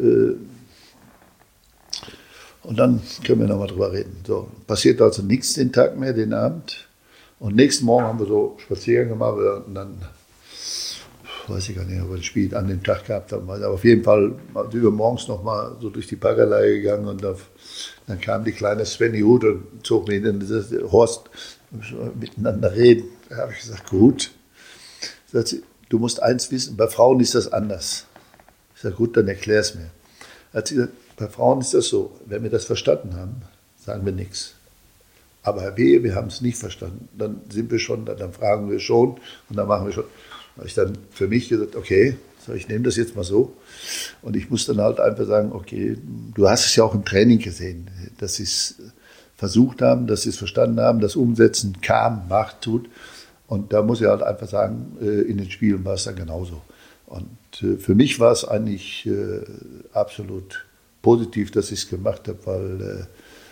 dann können wir nochmal drüber reden. So, passiert also nichts den Tag mehr, den Abend. Und nächsten Morgen haben wir so Spaziergang gemacht und dann, weiß ich gar nicht, ob wir das Spiel an dem Tag gehabt haben, aber auf jeden Fall sind wir morgens nochmal so durch die Parkerlei gegangen und dann kam die kleine Svenny Huth und zog mich in dieses Horst, miteinander reden. Da habe ich gesagt, gut. Sagt sie, du musst eins wissen, bei Frauen ist das anders. Ich sage, gut, dann erklär es mir. Hat sie gesagt, bei Frauen ist das so, wenn wir das verstanden haben, sagen wir nichts. Aber Herr B., wir haben es nicht verstanden. Dann sind wir schon, dann fragen wir schon und dann machen wir schon. Da habe ich dann für mich gesagt, okay, so, ich nehme das jetzt mal so. Und ich muss dann halt einfach sagen, okay, du hast es ja auch im Training gesehen, dass sie es versucht haben, dass sie es verstanden haben, das Umsetzen kam, macht, tut. Und da muss ich halt einfach sagen, in den Spielen war es dann genauso. Und für mich war es eigentlich absolut positiv, dass ich es gemacht habe, weil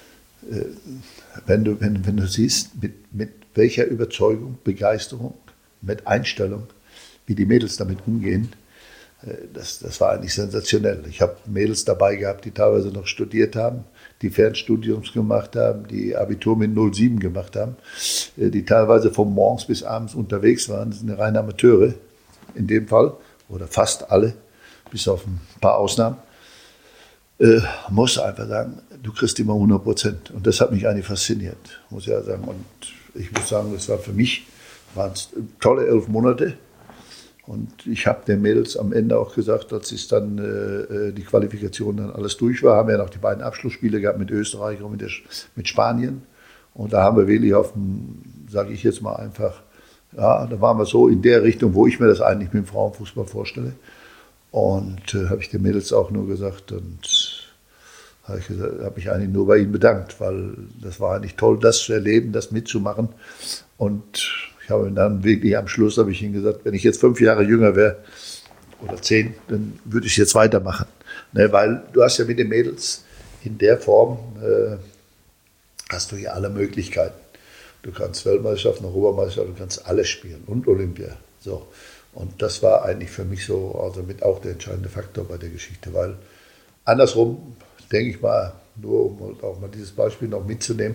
wenn du siehst, mit welcher Überzeugung, Begeisterung, mit Einstellung, wie die Mädels damit umgehen, das war eigentlich sensationell. Ich habe Mädels dabei gehabt, die teilweise noch studiert haben, die Fernstudiums gemacht haben, die Abitur mit 07 gemacht haben, die teilweise von morgens bis abends unterwegs waren. Das sind reine Amateure in dem Fall, oder fast alle, bis auf ein paar Ausnahmen. Muss einfach sagen, du kriegst immer 100%. Und das hat mich eigentlich fasziniert, muss ich ja sagen. Und ich muss sagen, das war für mich, waren es tolle 11 Monate. Und ich habe den Mädels am Ende auch gesagt, als es dann die Qualifikation dann alles durch war, haben wir ja noch die beiden Abschlussspiele gehabt mit Österreich und mit Spanien. Und da haben wir wirklich auf dem, sage ich jetzt mal einfach, ja, da waren wir so in der Richtung, wo ich mir das eigentlich mit dem Frauenfußball vorstelle. Und habe ich den Mädels auch nur gesagt und habe mich eigentlich nur bei ihnen bedankt, weil das war eigentlich toll, das zu erleben, das mitzumachen. Und ich habe dann wirklich am Schluss, habe ich ihnen gesagt, wenn ich jetzt 5 Jahre jünger wäre oder 10, dann würde ich jetzt weitermachen. Ne, weil du hast ja mit den Mädels in der Form, hast du ja alle Möglichkeiten. Du kannst Weltmeisterschaft, Europameisterschaft, du kannst alles spielen und Olympia. So. Und das war eigentlich für mich so, also mit auch der entscheidende Faktor bei der Geschichte, weil Andersrum, denke ich mal, nur um auch mal dieses Beispiel noch mitzunehmen,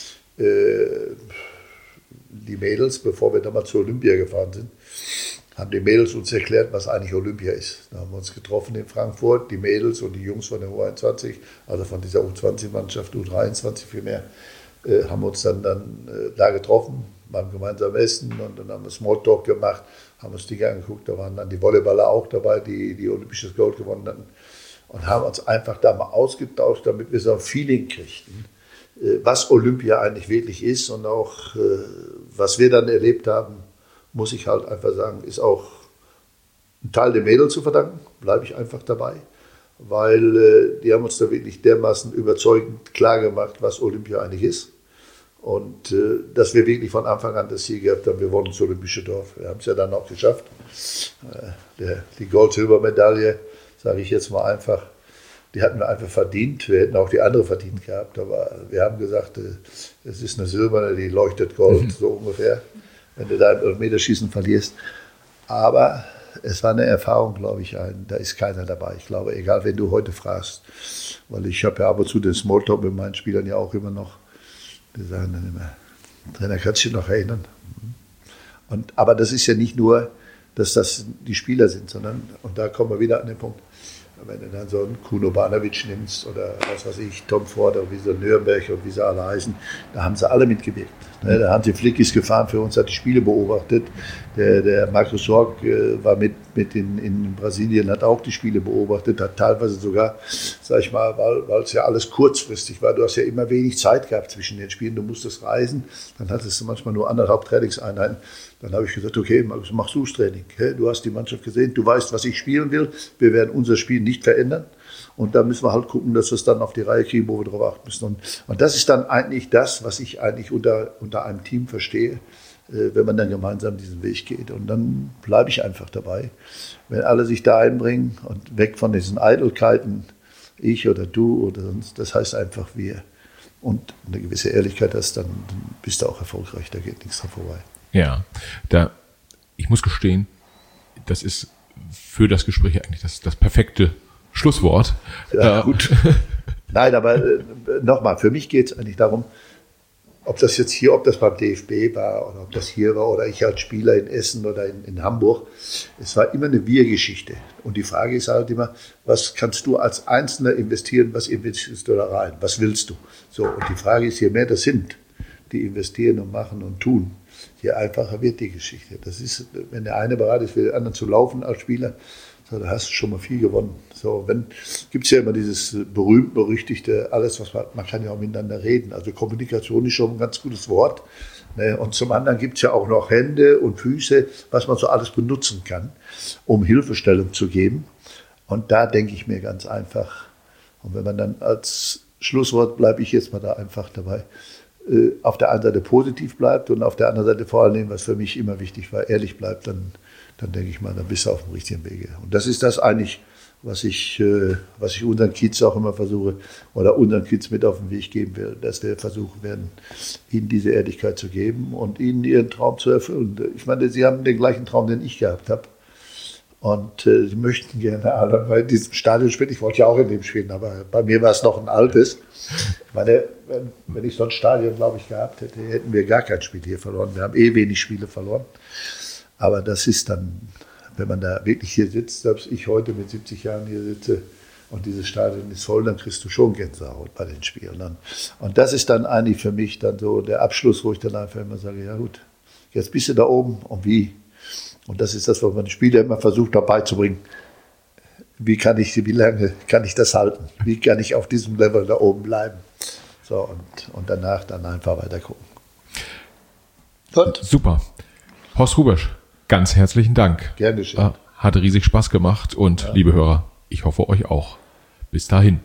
die Mädels, bevor wir damals zur Olympia gefahren sind, haben die Mädels uns erklärt, was eigentlich Olympia ist. Da haben wir uns getroffen in Frankfurt, die Mädels und die Jungs von der U21, also von dieser U20-Mannschaft, U23 vielmehr, haben uns dann da getroffen, beim gemeinsamen Essen, und dann haben wir Smalltalk gemacht, haben uns Dinge angeguckt, da waren dann die Volleyballer auch dabei, die olympisches Gold gewonnen hatten, und haben uns einfach da mal ausgetauscht, damit wir so ein Feeling kriegten, was Olympia eigentlich wirklich ist, und auch was wir dann erlebt haben, muss ich halt einfach sagen, ist auch ein Teil der Mädels zu verdanken, bleibe ich einfach dabei, weil die haben uns da wirklich dermaßen überzeugend klar gemacht, was Olympia eigentlich ist, und dass wir wirklich von Anfang an das Ziel gehabt haben, wir wollen ins Olympische Dorf. Wir haben es ja dann auch geschafft. Die Gold-Silber-Medaille, sage ich jetzt mal einfach, die hatten wir einfach verdient. Wir hätten auch die andere verdient gehabt, aber wir haben gesagt, es ist eine silberne, die leuchtet Gold, so ungefähr, wenn du da im Elfmeterschießen verlierst. Aber es war eine Erfahrung, glaube ich, da ist keiner dabei. Ich glaube, egal, wen du heute fragst, weil ich habe ja ab und zu den Smalltalk mit meinen Spielern ja auch immer noch, die sagen dann immer, Trainer, kannst du dich noch erinnern? Aber das ist ja nicht nur, dass das die Spieler sind, sondern, und da kommen wir wieder an den Punkt, wenn du dann so einen Kuno Banovic nimmst oder was weiß ich, Tom Ford oder wie so Nürnberg und wie sie alle heißen, da haben sie alle mitgewirkt. Der Hansi Flick ist gefahren für uns, hat die Spiele beobachtet. Der Markus Sorg war mit in Brasilien, hat auch die Spiele beobachtet, hat teilweise sogar, sag ich mal, weil es ja alles kurzfristig war, du hast ja immer wenig Zeit gehabt zwischen den Spielen, du musstest reisen, dann hattest du manchmal nur 1,5 Trainingseinheiten. Dann habe ich gesagt, okay, machst du das Training. Du hast die Mannschaft gesehen, du weißt, was ich spielen will, wir werden unser Spiel nicht verändern. Und da müssen wir halt gucken, dass wir es dann auf die Reihe kriegen, wo wir drauf achten müssen. Und das ist dann eigentlich das, was ich eigentlich unter einem Team verstehe, wenn man dann gemeinsam diesen Weg geht. Und dann bleibe ich einfach dabei. Wenn alle sich da einbringen und weg von diesen Eitelkeiten, ich oder du oder sonst, das heißt einfach wir. Und eine gewisse Ehrlichkeit hast, dann bist du auch erfolgreich, da geht nichts dran vorbei. Ja, ich muss gestehen, das ist für das Gespräch eigentlich das perfekte Schlusswort. Ja, gut. Nein, aber nochmal, für mich geht es eigentlich darum, ob das jetzt hier, ob das beim DFB war oder ob das hier war oder ich als Spieler in Essen oder in Hamburg. Es war immer eine Wir-Geschichte. Und die Frage ist halt immer, was kannst du als Einzelner investieren, was investierst du da rein, was willst du? So, und die Frage ist, je mehr das sind, die investieren und machen und tun, je einfacher wird die Geschichte. Das ist, wenn der eine bereit ist, für den anderen zu laufen als Spieler, so, da hast du schon mal viel gewonnen. So, gibt es ja immer dieses berühmt-berüchtigte, alles, was man kann ja auch miteinander reden. Also Kommunikation ist schon ein ganz gutes Wort. Ne? Und zum anderen gibt es ja auch noch Hände und Füße, was man so alles benutzen kann, um Hilfestellung zu geben. Und da denke ich mir ganz einfach, und wenn man dann als Schlusswort, bleibe ich jetzt mal da einfach dabei, auf der einen Seite positiv bleibt und auf der anderen Seite vor allem, was für mich immer wichtig war, ehrlich bleibt, dann denke ich mal, dann bist du auf dem richtigen Wege. Und das ist das eigentlich, was ich unseren Kids auch immer versuche oder unseren Kids mit auf den Weg geben will, dass wir versuchen werden, ihnen diese Ehrlichkeit zu geben und ihnen ihren Traum zu erfüllen. Ich meine, sie haben den gleichen Traum, den ich gehabt habe. Und sie möchten gerne alle bei diesem Stadion spielen. Ich wollte ja auch in dem spielen, aber bei mir war es noch ein altes. Ich meine, wenn ich so ein Stadion, glaube ich, gehabt hätte, hätten wir gar kein Spiel hier verloren. Wir haben wenig Spiele verloren. Aber das ist dann, wenn man da wirklich hier sitzt, selbst ich heute mit 70 Jahren hier sitze und dieses Stadion ist voll, dann kriegst du schon Gänsehaut bei den Spielen. Und das ist dann eigentlich für mich dann so der Abschluss, wo ich dann einfach immer sage, ja gut, jetzt bist du da oben und wie? Und das ist das, was man den Spieler immer versucht, dabei zu bringen. Wie lange kann ich das halten? Wie kann ich auf diesem Level da oben bleiben? So, und danach dann einfach weiter gucken. Und? Super. Horst Hrubesch, ganz herzlichen Dank. Gern geschehen. Hat riesig Spaß gemacht und ja. Liebe Hörer, ich hoffe euch auch. Bis dahin.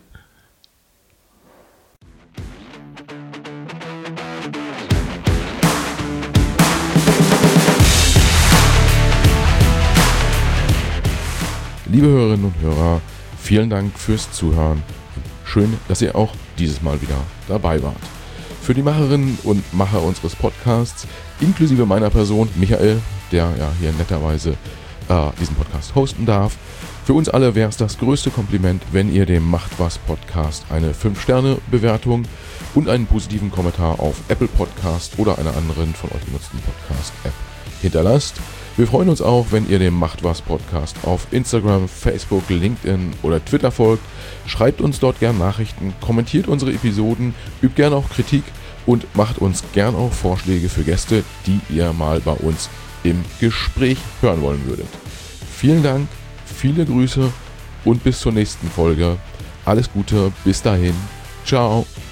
Liebe Hörerinnen und Hörer, vielen Dank fürs Zuhören. Schön, dass ihr auch dieses Mal wieder dabei wart. Für die Macherinnen und Macher unseres Podcasts, inklusive meiner Person, Michael, der ja hier netterweise diesen Podcast hosten darf, Für uns alle wäre es das größte Kompliment, wenn ihr dem Macht was Podcast eine 5-Sterne-Bewertung und einen positiven Kommentar auf Apple Podcast oder einer anderen von euch genutzten Podcast-App hinterlasst. Wir freuen uns auch, wenn ihr dem Macht was Podcast auf Instagram, Facebook, LinkedIn oder Twitter folgt. Schreibt uns dort gern Nachrichten, kommentiert unsere Episoden, übt gern auch Kritik und macht uns gern auch Vorschläge für Gäste, die ihr mal bei uns im Gespräch hören wollen würdet. Vielen Dank, viele Grüße und bis zur nächsten Folge. Alles Gute, bis dahin. Ciao.